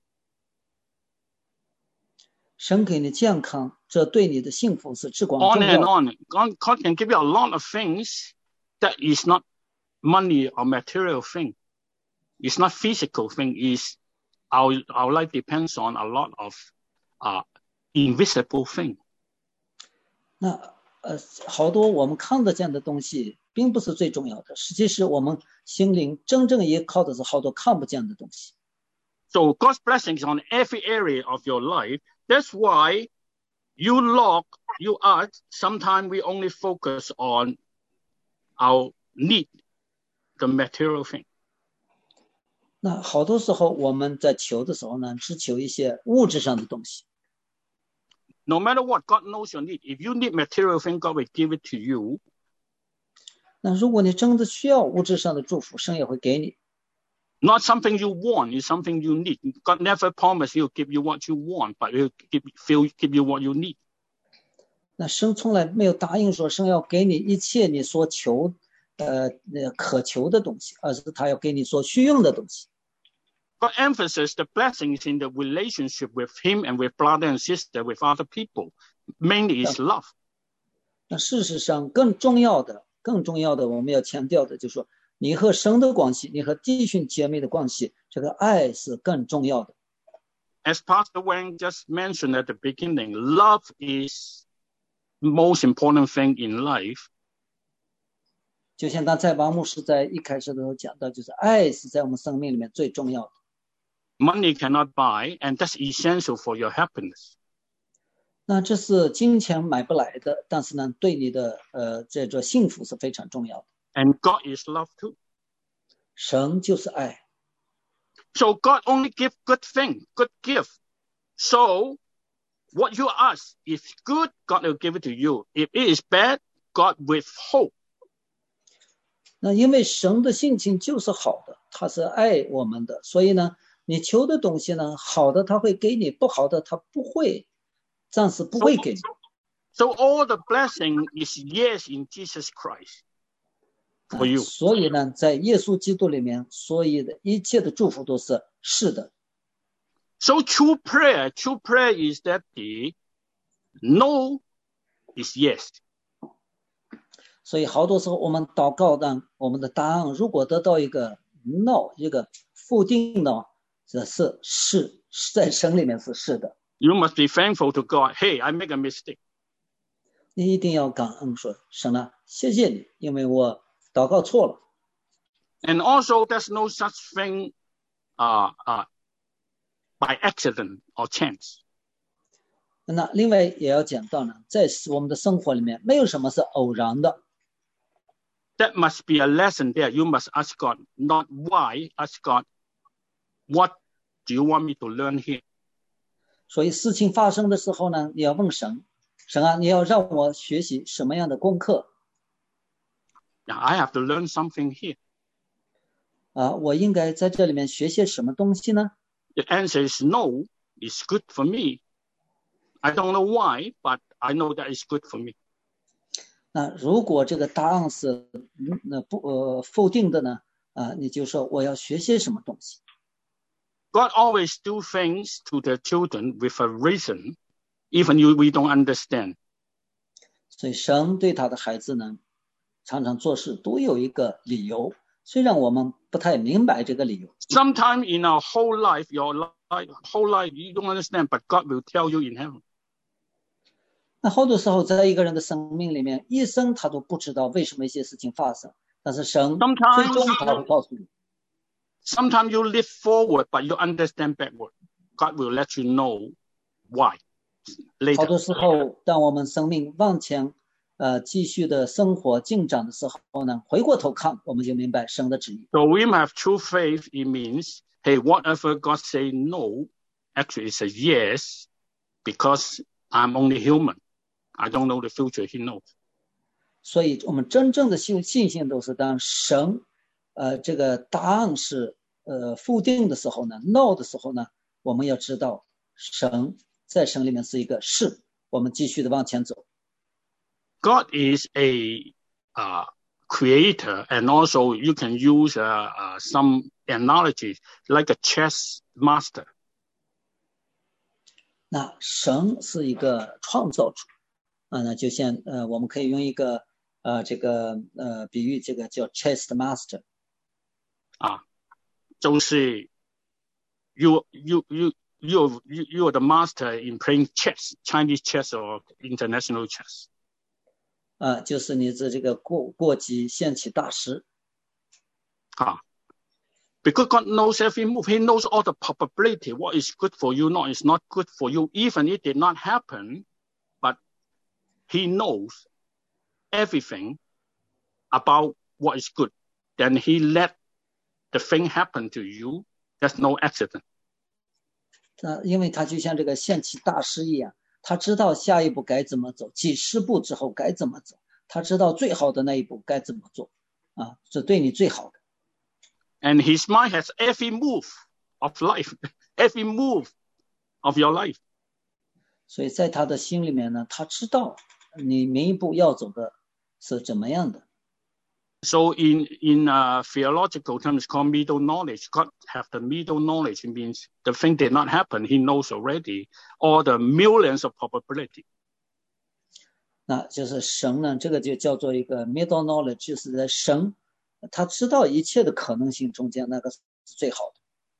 神给你健康，这对你的幸福是至关 On 重 and 要的。 on. God, God can give you a lot of things that is not money or material thing. It's not physical thing. It's our, our life depends on a lot of uh, invisible thing. 那呃，好多我们看得见的东西，并不是最重要的。实际是我们心灵真正依靠的是好多看不见的东西。 So God's blessings on every area of your life. That's why you look, you ask, sometimes we only focus on our need, the material thing. 那好多时候我们在求的时候呢，只求一些物质上的东西。 No matter what, God knows your need. If you need material thing, God will give it to you. 那如果你真的需要物质上的祝福，神也会给你。 Not something you want, it's something you need. God never promised He'll give you what you want, but He'll give, he'll give you what you need. 那神从来没有答应说神要给你一切你所求，呃，渴求的东西，而是他要给你所需用的东西。 God emphasizes the blessings in the relationship with Him and with brother and sister, with other people. Mainly is love. 那事实上更重要的，更重要的，我们要强调的就是说，你和神的关系，你和弟兄姐妹的关系，这个爱是更重要的。 As Pastor Wang just mentioned at the beginning, love is the most important thing in life. 就像刚才王牧师在一开始的时候讲到，就是爱是在我们生命里面最重要的。 Money cannot buy, and that's essential for your happiness. 那这是金钱买不来的，但是呢，对你的呃这个幸福是非常重要的。 And God is love too. 神就是爱， So God only give good thing, good gift. So what you ask, if good, God will give it to you. If it is bad, God withhold. 那因为神的性情就是好的，他是爱我们的，所以呢，你求的东西呢，好的他会给你，不好的他不会，暂时不会给你。 So all the blessing is yes in Jesus Christ for you. 所以呢，在耶稣基督里面，所有的一切的祝福都是是的。 So true prayer, true prayer is that the no is yes. 所以好多时候我们祷告呢，我们的答案如果得到一个 no 一个否定的，这是是在神里面是是的。 You must be thankful to God. Hey, I make a mistake. 你一定要感恩说，神啊，谢谢你，因为我祷告错了。 And also, there's no such thing uh, uh, by accident or chance. 那另外也要讲到呢，在我们的生活里面，没有什么是偶然的。 That must be a lesson there. You must ask God, not why, ask God, what do you want me to learn here? 所以事情发生的时候呢，你要问神，神啊，你要让我学习什么样的功课 Now, I have to learn something here. 啊？我应该在这里面学些什么东西呢？ The answer is no, it's good for me. I don't know why, but I know that it's good for me. 那如果这个答案是嗯那不呃否定的呢？啊，你就说我要学些什么东西。 God always do things to the children with a reason, even you we don't understand. 所以神对他的孩子呢，常常做事都有一个理由，虽然我们不太明白这个理由。 Sometimes in our whole life, your life, whole life, you don't understand, but God will tell you in heaven. 那好多时候，在一个人的生命里面，一生他都不知道为什么一些事情发生，但是神最终他会告诉你。 Sometimes you live forward, but you understand backward. God will let you know why 好 later. 多时候，当我们生命往前，呃，继续的生活进展的时候呢，回过头看，我们就明白神的旨意。 So we have true faith. It means, hey, whatever God say no, actually it's a yes, because I'm only human. I don't know the future. He knows. 所以，我们真正的信信心都是当神，呃，这个答案是呃否定的时候呢 ，no 的时候呢，我们要知道神在神里面是一个是，我们继续的往前走。 God is a uh, creator, and also you can use uh, uh, some analogy like a chess master. 那神是一个创造主啊，那就像呃，我们可以用一个呃这个呃比喻，这个叫 chess master 啊，就是 you you you you you you are the master in playing chess, Chinese chess or international chess. 啊，就是你这这个过过级象棋大师。 啊。Because God knows every move. He knows all the probability. What is good for you, not is not good for you. Even it did not happen, but He knows everything about what is good. Then He let the thing happen to you. There's no accident. 那因为他就像这个象棋大师一样，他知道下一步该怎么走，几十步之后该怎么走，他知道最好的那一步该怎么做，啊，是对你最好的。 And his mind has every move of life, every move of your life. 所以在他的心里面呢，他知道你每一步要走的是怎么样的。 So in in uh, theological terms, called middle knowledge. God have the middle knowledge. It means the thing did not happen. He knows already all the millions of probability. 那就是神呢，这个就叫做一个 middle knowledge， 就是在神。他知道一切的可能性中间那个是最好的。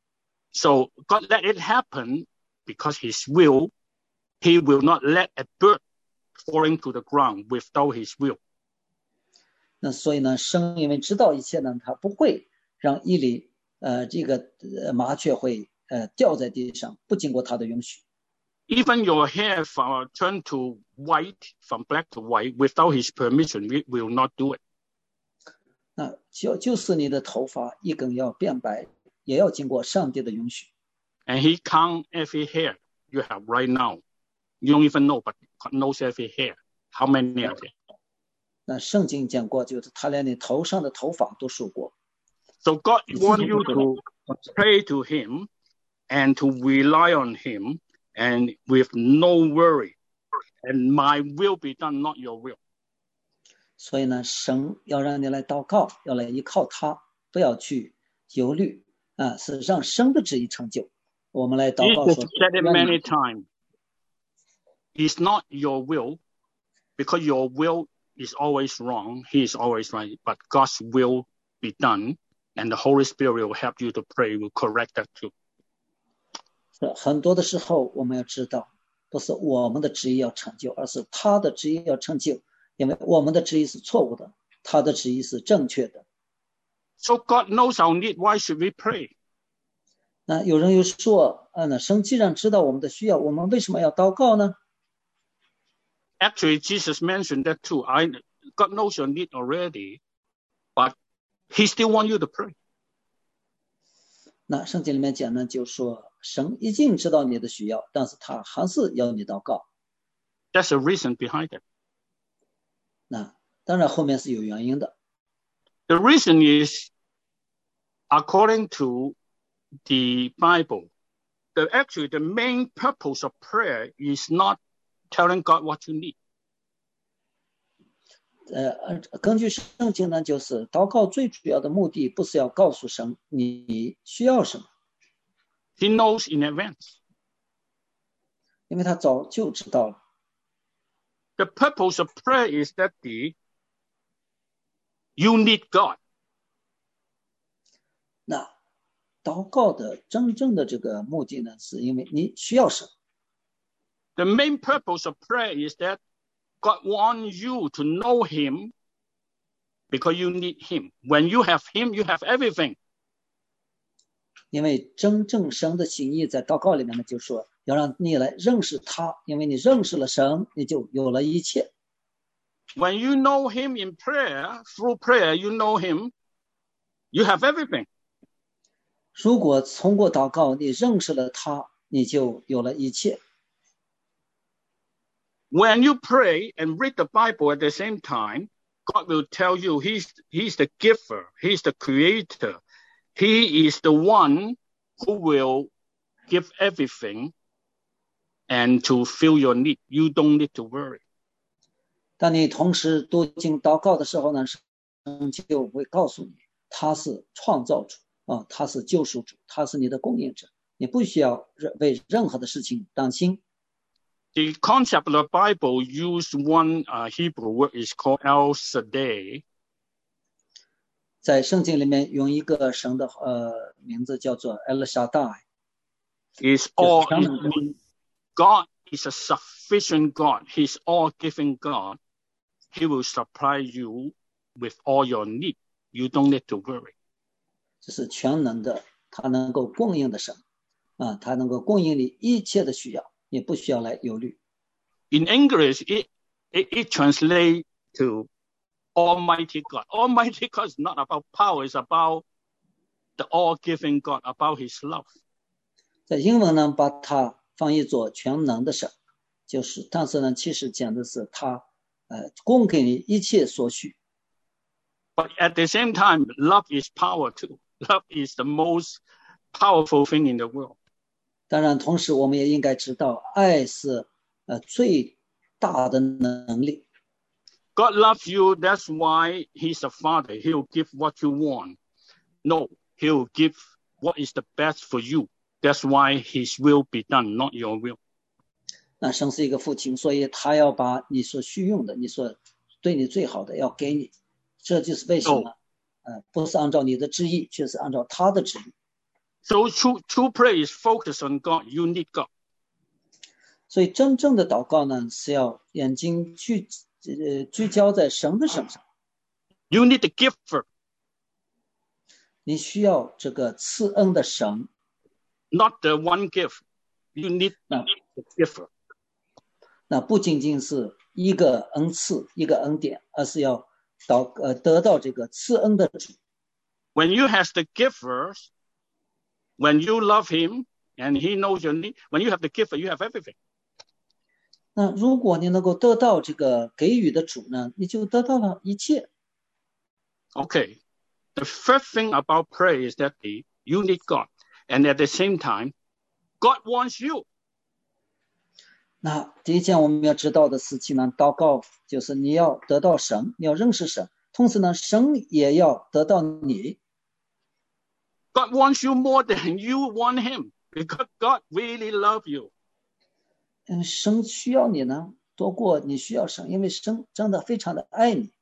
So God let it happen because His will. He will not let a bird falling to the ground without His will. 那所以呢，神因为知道一切呢，他不会让一粒呃这个呃麻雀会呃掉在地上，不经过他的允许。 Even your hair from, uh, turn to white, from black to white, without His permission, we will not do it. 那就就是你的头发一根要变白，也要经过上帝的允许。 And He count every hair you have right now. You don't even know, but God knows every hair. How many are there? 那圣经讲过，就是他连你头上的头发都数过。 So God wants you to pray to Him and to rely on Him and with no worry. And my will be done, not your will. 所以呢，神要让你来祷告，要来依靠他，不要去忧虑啊，是让神的旨意成就。我们来祷告说 Jesus said it many times. It's not your will, because your will is always wrong. He is always right, but God's will be done, and the Holy Spirit will help you to pray, will correct that too. 很多的时候，我们要知道，不是我们的旨意要成就，而是他的旨意要成就。因为我们的旨意是错误的，他的旨意是正确的。 So God knows our need. Why should we pray? 那有人又说，啊，那神既然知道我们的需要，我们为什么要祷告呢？ Actually, Jesus mentioned that too. I, God knows your need already, but He still wants you to pray. 那圣经里面讲呢，就说神已经知道你的需要，但是他还是要你祷告。 That's the reason behind it. 那当然后面是有原因的。 The reason is, according to the Bible, the actually the main purpose of prayer is not telling God what you need. 呃，根据圣经呢，就是祷告最主要的目的不是要告诉神你需要什么， He knows in advance. 因为他早就知道了。 The purpose of prayer is that the you need God. 那祷告的真正的这个目的呢，是因为你需要神。 The main purpose of prayer is that God wants you to know Him because you need Him. When you have Him, you have everything. 因为真正神的心意在祷告里面呢，就说要让你来认识他，因为你认识了神，你就有了一切。 When you know Him in prayer, through prayer, you know Him, you have everything. 如果通过祷告你认识了他，你就有了一切。 When you pray and read the Bible at the same time, God will tell you He's, he's the giver, He's the creator. He is the one who will give everything and to fill your need. You don't need to worry. 当你同时读经祷告的时候呢， 就会告诉你，他是创造主啊，他是救赎主，他是你的供应者，你不需要为任何的事情担心。 The concept of the Bible use one uh, Hebrew word is called El Shaddai. 在圣经里面用一个神的呃名字叫做 El Shaddai. Is all it means God is a sufficient God. He's all-giving God. He will supply you with all your need. You don't need to worry. 这是全能的，他能够供应的神啊，他能够供应你一切的需要，你不需要来忧虑。 In English, it it, it translates to Almighty God. Almighty God is not about power; it's about the all-giving God, about His love. 在英文呢，把它翻译作全能的神，就是，但是呢，其实讲的是他呃供给你一切所需。 But at the same time, love is power too. Love is the most powerful thing in the world. 当然，同时我们也应该知道，爱是呃最大的能力。 God loves you. That's why He's a Father. He'll give what you want. No, He'll give what is the best for you. That's why His will be done, not your will. 那神是一个父亲，所以他要把你所需用的，你所对你最好的要给你。这就是为什么， So, 呃，不是按照你的旨意，却是按照他的旨意。 So true, true prayer is focused on God. You need God. 所以真正的祷告呢，是要眼睛聚呃聚焦在神的身上。 You need the giver. 你需要这个赐恩的神。 Not the one gift. You need the giver. 那不仅仅是一个恩赐，一个恩典，而是要到呃得到这个赐恩的主。 When you have the giver, when you love Him and He knows your need, when you have the giver, you have everything. 那如果你能够得到这个给予的主呢，你就得到了一切。 Okay. The first thing about prayer is that you need God. And at the same time, God wants you. 那第一件我们要知道的事情呢，祷告就是你要得到神，你要认识神，同时呢，神也要得到你。 God wants you more than you want Him, because God really loves you. 嗯，神需要你呢，多过你需要神，因为神真的非常的爱你。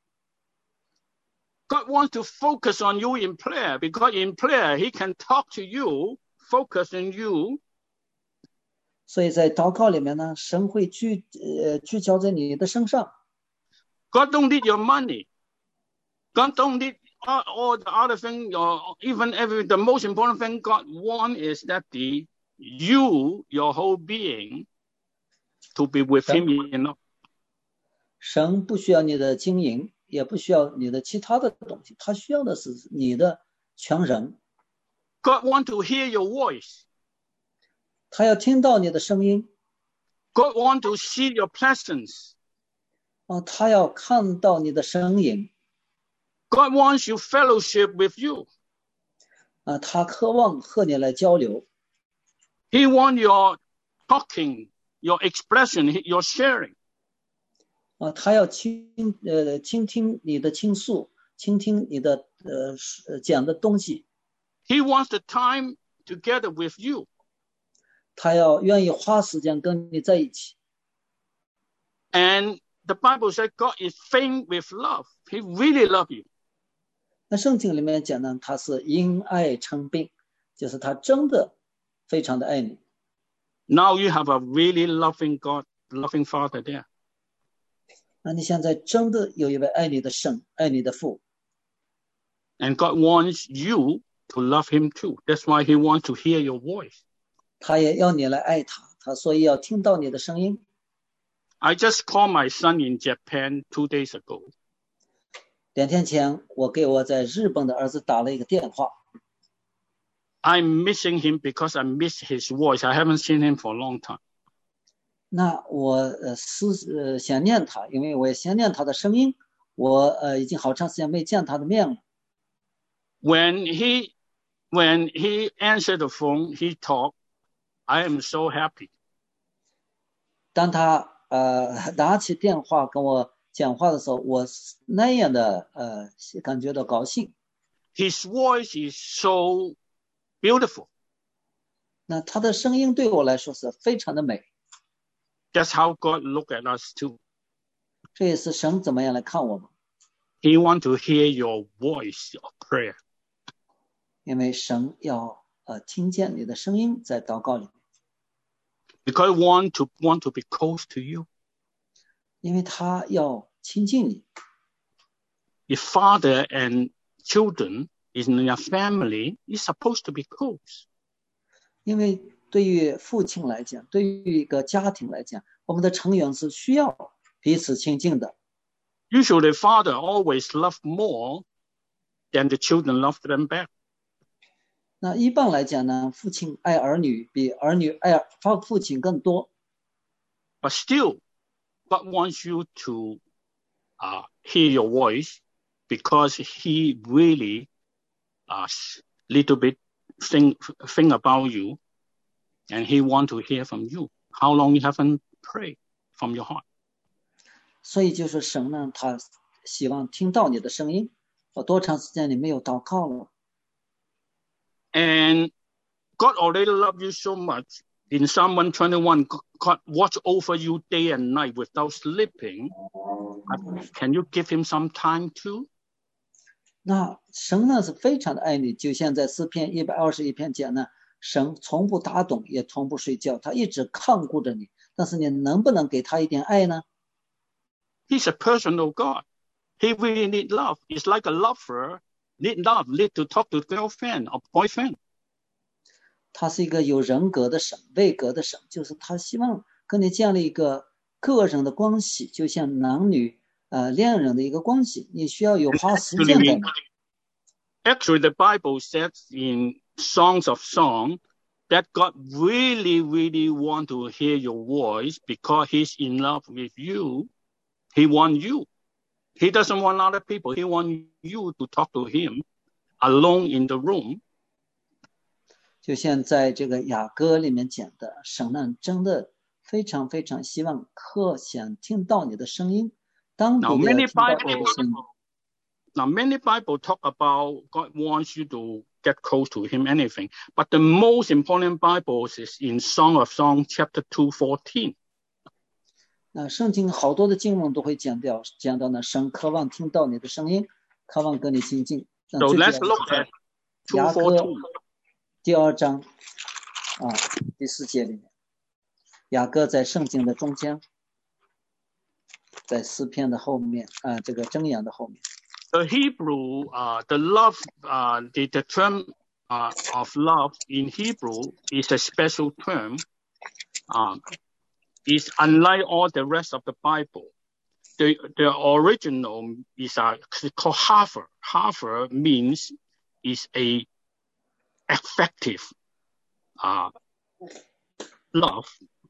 God wants to focus on you in prayer, because in prayer He can talk to you, focus on you. 所以在祷告里面呢，神会聚呃聚焦在你的身上。 God don't need your money. God don't need all, all the other things, or even every. The most important thing God wants is that the you, your whole being, to be with Him. You know. 神不需要你的金银，也不需要你的其他的东西，他需要的是你的全人。 God wants to hear your voice. 他要听到你的声音。 God wants to see your presence. 啊，他要看到你的身影。 God wants you fellowship with you. 啊，他渴望和你来交流。 He wants your talking, your expression, your sharing. 啊，他要倾呃倾听你的倾诉，倾听你的呃讲的东西。 He wants the time together with you. 他要愿意花时间跟你在一起。 And the Bible says God is filled with love. He really loves you. 那圣经里面讲呢，他是因爱称病，就是他真的非常的爱你。 Now you have a really loving God, loving Father there. 那你现在真的有一位爱你的神，爱你的父。 And God wants you to love Him too. That's why He wants to hear your voice. 他也要你来爱他，他所以要听到你的声音。 I just called my son in Japan two days ago. 两天前，我给我在日本的儿子打了一个电话。 I'm missing him because I miss his voice. I haven't seen him for a long time. 那我呃思呃想念他，因为我也想念他的声音。我呃已经好长时间没见他的面了。 When he when he answered the phone, he talked. I am so happy. 当他呃拿起电话跟我讲话的时候，我那样的呃感觉到高兴。 His voice is so beautiful. 那他的声音对我来说是非常的美。 That's how God look at us too. 这也是神怎么样来看我们。 He want to hear your voice of prayer. 因为神要呃听见你的声音在祷告里面。 Because want to want to be close to you. 因为他要亲近你。 If father and children is in a family, is supposed to be close. 因为对于父亲来讲，对于一个家庭来讲，我们的成员是需要彼此亲近的。 Usually, father always love more than the children love them back. 那一般来讲呢，父亲爱儿女比儿女爱父亲更多。 But still, God wants you to uh, hear your voice because He really a uh, little bit think think about you, and He want to hear from you. How long you haven't prayed from your heart? 所以就是神呢，他希望听到你的声音。有多长时间你没有祷告了？ And God already loved you so much. In Psalm one twenty-one, God watch over you day and night without sleeping. Can you give Him some time too? 那神呢是非常的爱你，就像在诗篇一百二十一篇讲呢，神从不打盹，也从不睡觉，他一直看顾着你。但是你能不能给他一点爱呢？ He's a personal God. He really need love. It's like a lover need love, need to talk to girlfriend or boyfriend. 他是一个有人格的神，位格的神，就是他希望跟你建立一个个人的关系，就像男女呃恋人的一个关系，你需要有花时间在。 Actually, the Bible says in Songs of Song that God really, really want to hear your voice because He's in love with you. He wants you. He doesn't want other people. He wants you to talk to Him alone in the room. 就像在这个雅歌里面讲的，神呢真的非常非常希望客想听到你的声音，单独的听到你的声音。 Now, many Bible talk about God wants you to get close to Him, anything. But the most important Bible is in Song of Songs, chapter two, fourteen. 那圣经好多的经文都会讲到，讲到呢，神渴望听到你的声音，渴望跟你亲近。 So let's look at two fourteen. 第二章啊，第四节里面，雅歌在圣经的中间，在诗篇的后面啊，这个箴言的后面。 The Hebrew, uh, the love, uh, the, the term uh, of love in Hebrew is a special term. Um, it's unlike all the rest of the Bible. The the original is uh, called haver. Haver means is a effective uh, love.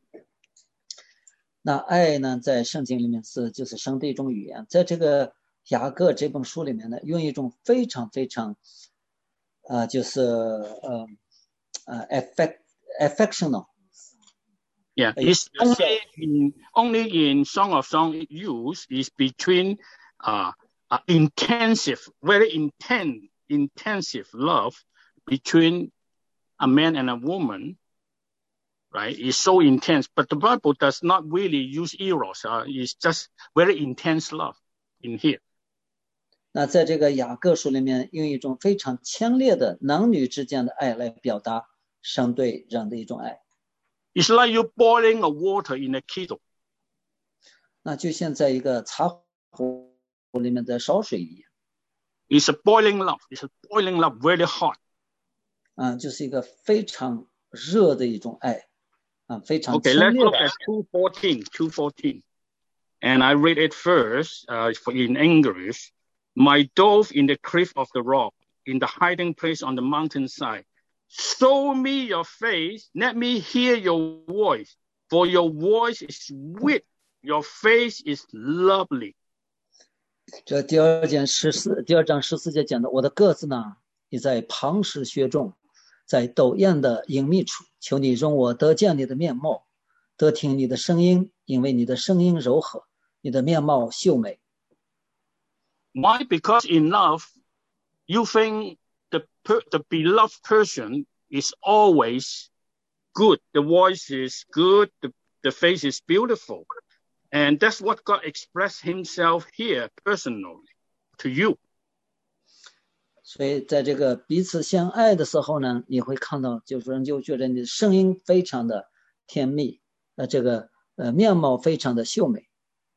那爱呢，在圣经里面是就是神的一种语言，在这个雅各这本书里面呢，用一种非常非常，呃，就是呃呃 affect affectional. Yeah, it's only in only in Song of Songs use is between uh, uh intensive, very intense, intensive love between a man and a woman, right? It's so intense, but the Bible does not really use eros. Uh, it's just very intense love in here. 那在这个雅各书里面，用一种非常强烈的男女之间的爱来表达神对人的一种爱。 It's like you boiling a water in a kettle. 那就像在一个茶壶里面在烧水一样。 It's a boiling love. It's a boiling love, very hot. 啊，就是一个非常热的一种爱，啊，非常 Okay, 强 let's 烈 look 的爱。 at two fourteen, two fourteen. And I read it first uh, for in English. My dove in the cliff of the rock, in the hiding place on the mountainside. Show me your face, let me hear your voice, for your voice is sweet, your face is lovely. 这第二件十四，第二章十四节讲的，我的个子呢，你在磐石穴中，在陡堰的隐秘处，求你容我得见你的面貌，得听你的声音，因为你的声音柔和， 你的面貌秀美。 Why? Because in love, you think the per, the beloved person is always good. The voice is good. The, the face is beautiful. And that's what God expressed himself here personally to you. 所以在这个彼此相爱的时候呢，你会看到就是人就觉得你的声音非常的甜蜜，呃，这个呃面貌非常的秀美。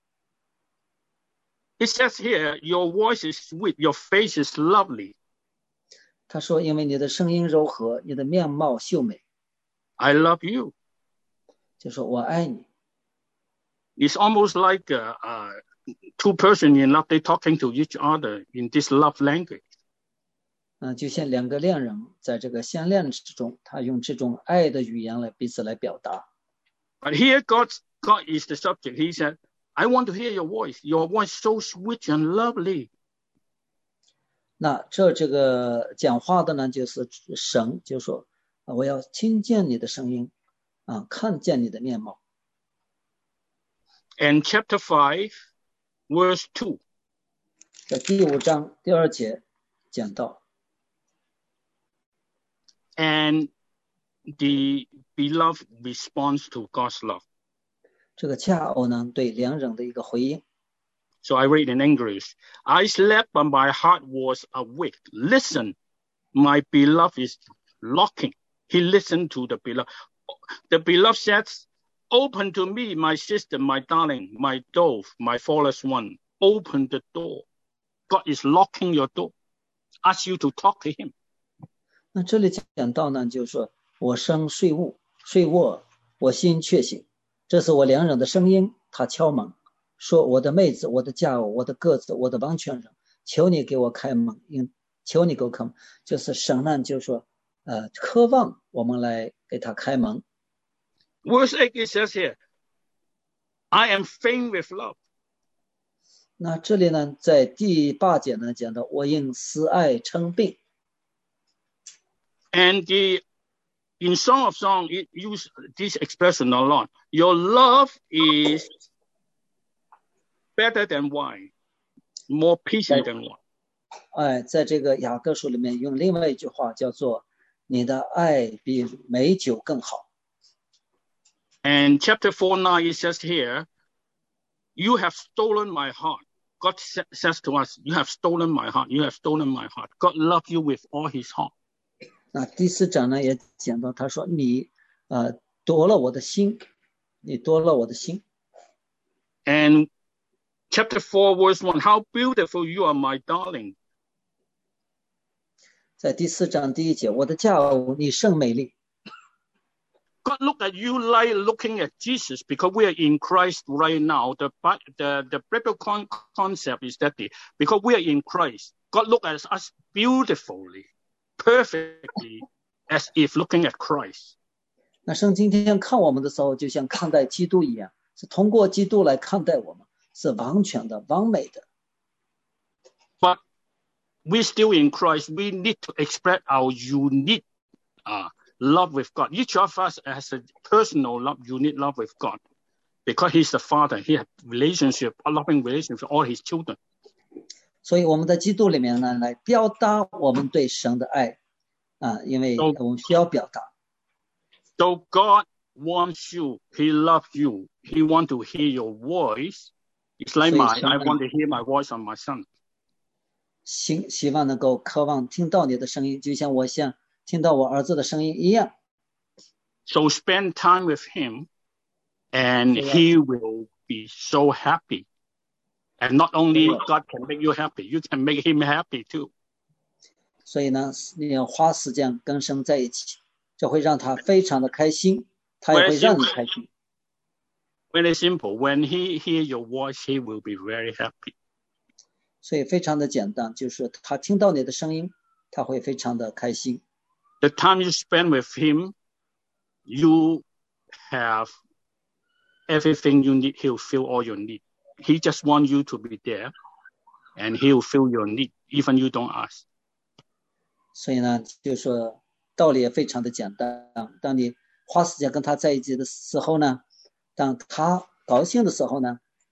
It says here, your voice is sweet, your face is lovely. 他说因为你的声音柔和，你的面貌秀美， I love you. 就说我爱你。 It's almost like uh, uh, two persons in love, they talking to each other in this love language. 嗯、呃，就像两个恋人在这个相恋之中，他用这种爱的语言来彼此来表达。 But here God, God is the subject. He said, I want to hear your voice. Your voice so sweet and lovely. 那这这个讲话的呢，就是神，就说我要听见你的声音，啊，看见你的面貌。 And chapter five, verse two. 在第五章第二节讲到。 And the beloved response to God's love. 这个恰偶呢，对良人的一个回应。 So I read in English. I slept, but my heart was awake. Listen, my beloved is knocking. He listened to the beloved. The beloved says, open to me, my sister, my darling, my dove, my flawless one. Open the door. God is locking your door. Ask you to talk to him. 那这里讲到呢，就是说我生睡卧，睡卧，我心却醒。这是我良人的声音，他敲门，说我的妹子，我的佳偶，我的鸽子，我的王权人，求你给我开门，求你给我开门。就是神呢，就是说，呃，渴望我们来给他开门。 Verse eight it says here, I am faint with love. 那这里呢，在第八节呢讲到，我因思爱称病。 And the in Song of Songs, it uses this expression a lot. Your love is better than wine, more patient than wine. 哎，在这个雅歌书里面用另外一句话叫做，你的爱比美酒更好。 And chapter four nine it says here, you have stolen my heart. God sa- says to us, you have stolen my heart. You have stolen my heart. God loves you with all his heart. 那第四章呢也讲到，他说你呃夺了我的心，你夺了我的心。 And chapter four verse one, how beautiful you are, my darling. 在第四章第一节，我的佳偶，你甚美丽。 God look at you like looking at Jesus because we are in Christ right now. The the the biblical con- concept is that the, because we are in Christ, God look at us beautifully, perfectly, as if looking at Christ. 那神今天看我们的时候，就像看待基督一样，是通过基督来看待我们，是完全的、完美的。 But we still in Christ. We need to express our unique uh, love with God. Each of us has a personal love, unique love with God, because He's the Father. He has relationship, a loving relationship with all His children. 所以我们在基督里面呢，来表达我们对神的爱啊，因为我们需要表达。 So God wants you. He loves you. He wants to hear your voice. It's like my, I want to hear my voice on my son. 希希望能够渴望听到你的声音，就像我想听到我儿子的声音一样。 So spend time with him, and he will be so happy. And not only God can make you happy, you can make him happy too. 所以呢，你要花时间跟神在一起，这会让他非常的开心，他也会让你开心。 Very simple. When he hear your voice, he will be very happy. 所以非常的简单，就是他听到你的声音，他会非常的开心。 The time you spend with him, you have everything you need. He'll fill all your need. He just wants you to be there, and he'll fill your need, even you don't ask. 所以呢，就是说道理也非常的简单。当你花时间跟他在一起的时候呢，当他高兴的时候呢，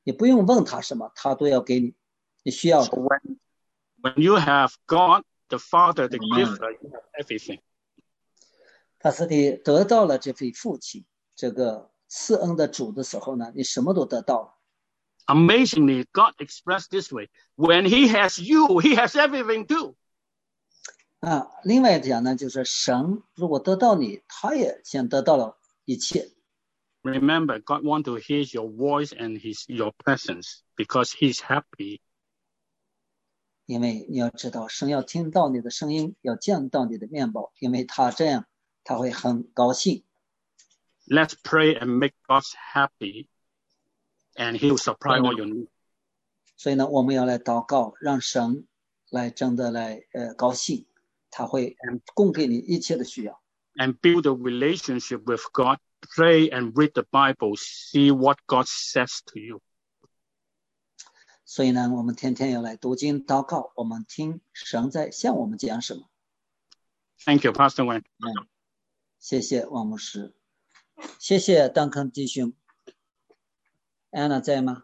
你不用问他什么，他都要给你你需要的。 So when, when you have God, the Father, the giver, you have everything. 他是你得到了这位父亲，这个赐恩的主的时候呢，你什么都得到了。 Amazingly, God expressed this way. When he has you, he has everything too. 啊，另外讲呢，就是神如果得到你，他也先得到了一切。 Remember, God wants to hear your voice and his your presence because he's happy. 因为你要知道，神要听到你的声音，要见到你的面貌，因为他这样他会很高兴。 Let's pray and make God happy, and he will supply all your needs. 所以呢，我们要来祷告，让神来真的来呃高兴，他会供给你一切的需要。 And build a relationship with God. Pray and read the Bible. See what God says to you. 所以呢，我们天天要来读经祷告，我们听神在向我们讲什么。 Thank you, Pastor Wen. 嗯，谢谢王牧师，谢谢邓肯弟兄。安娜在吗？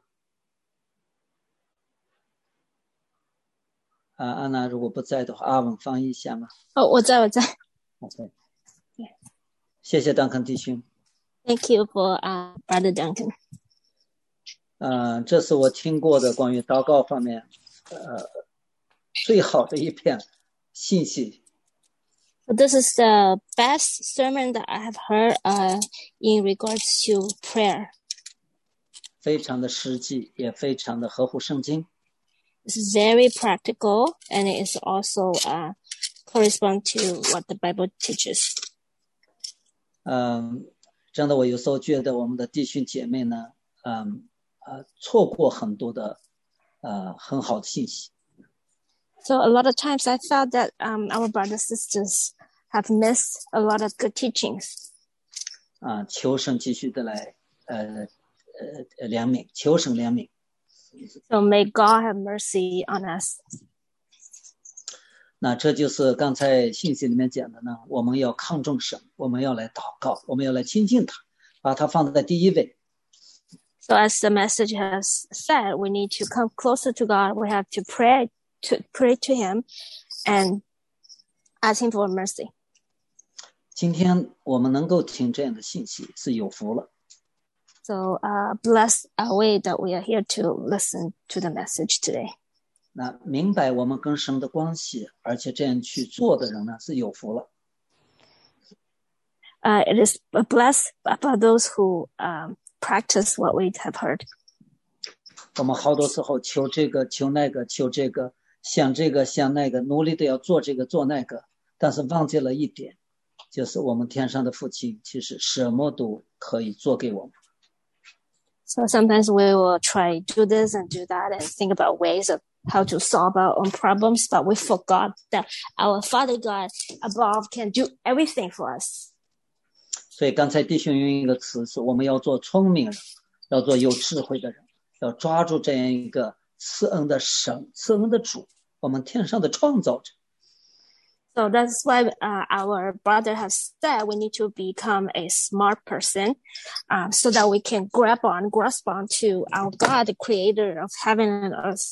啊，安娜如果不在的话，阿文翻译一下吗？ 哦，我在，我在。 OK， 谢谢邓肯弟兄。 Thank you for uh, Brother Duncan. 呃，这是我听过的关于祷告方面，呃，最好的一篇信息。 This is the best sermon that I have heard uh, in regards to prayer. 非常的实际，也非常的合乎圣经。 It's very practical, and it is also uh, correspond to what the Bible teaches. 嗯，真的，我有时候觉得我们的弟兄姐妹呢，嗯，呃，错过很多的，呃，很好的信息。 So a lot of times I felt that um, our brothers and sisters have missed a lot of good teachings. 啊，求神继续的来，呃，呃，怜悯，求神怜悯。 So may God have mercy on us. 那这就是刚才信息里面讲的呢，我们要看重神，我们要来祷告，我们要来亲近他，把他放在第一位。 So as the message has said, we need to come closer to God. We have to pray to pray to Him and ask Him for mercy. 今天我们能够听这样的信息是有福了。 So uh, blessed are we that we are here to listen to the message today. 那明白我们跟神的关系，而且这样去做的人呢是有福了。 Uh, it is blessed about those who um, practice what we have heard. 我们好多时候求这个求那个求这个想这个想那个，努力的要做这个做那个，但是忘记了一点，就是我们天上的父亲其实什么都可以做给我们。 So sometimes we will try do this and do that and think about ways of how to solve our own problems, but we forgot that our Father God above can do everything for us. 所以刚才弟兄用一个词是我们要做聪明人，要做有智慧的人，要抓住这样一个赐恩的神，赐恩的主，我们天上的创造者。 So that's why uh, our brother has said we need to become a smart person um, so that we can grab on, grasp on to our God, the creator of heaven and earth.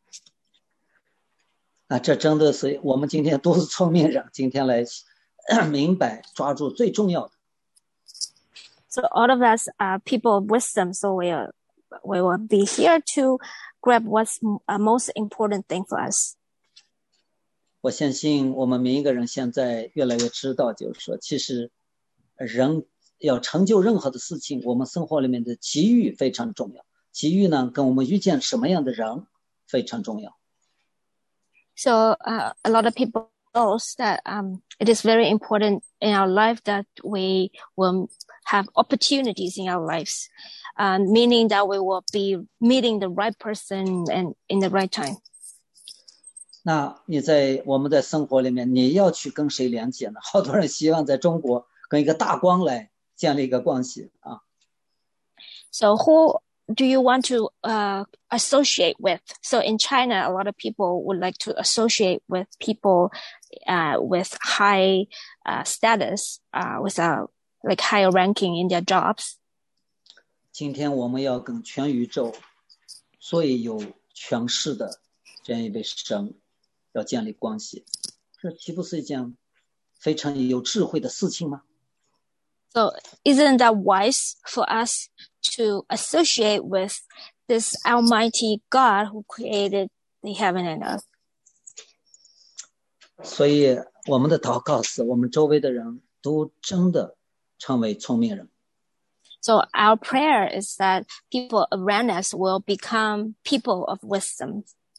啊，这真的是我们今天都是聪明人，今天来明白抓住最重要的。 So all of us are people of wisdom, so we are, we will be here to grab what's a most important thing for us. 我相信我们每一个人现在越来越知道，就是说，其实人要成就任何的事情，我们生活里面的机遇非常重要。机遇呢，跟我们遇见什么样的人非常重要。 So uh, a lot of people know that um, it is very important in our life that we will have opportunities in our lives, uh, meaning that we will be meeting the right person and in the right time. 那你在我们在生活里面，你要去跟谁连接呢？好多人希望在中国跟一个大光来建立一个关系啊。 So who do you want to uh, associate with? So in China, a lot of people would like to associate with people uh, with high uh, status, uh, with a like higher ranking in their jobs. 今天我们要跟全宇宙所以有权势的这样一位神要建立关系，这岂不是一件非常有智慧的事情吗？ So isn't that wise for us to associate with this Almighty God who created the heaven and earth? 所以我们的祷告是我们周围的人都真的成为聪明人。 So our prayer is that people around us will become people of wisdom.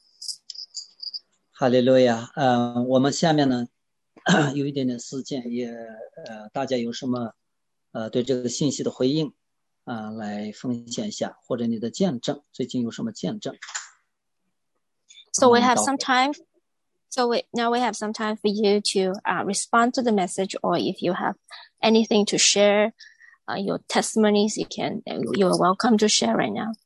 哈利路亚。呃，我们下面呢有一点点时间，也呃，大家有什么呃对这个信息的回应啊、呃，来分享一下，或者你的见证，最近有什么见证 ？So we have some time. So we, now we have some time for you to uh, respond to the message, or if you have anything to share, uh, your testimonies, you can. You are welcome to share right now.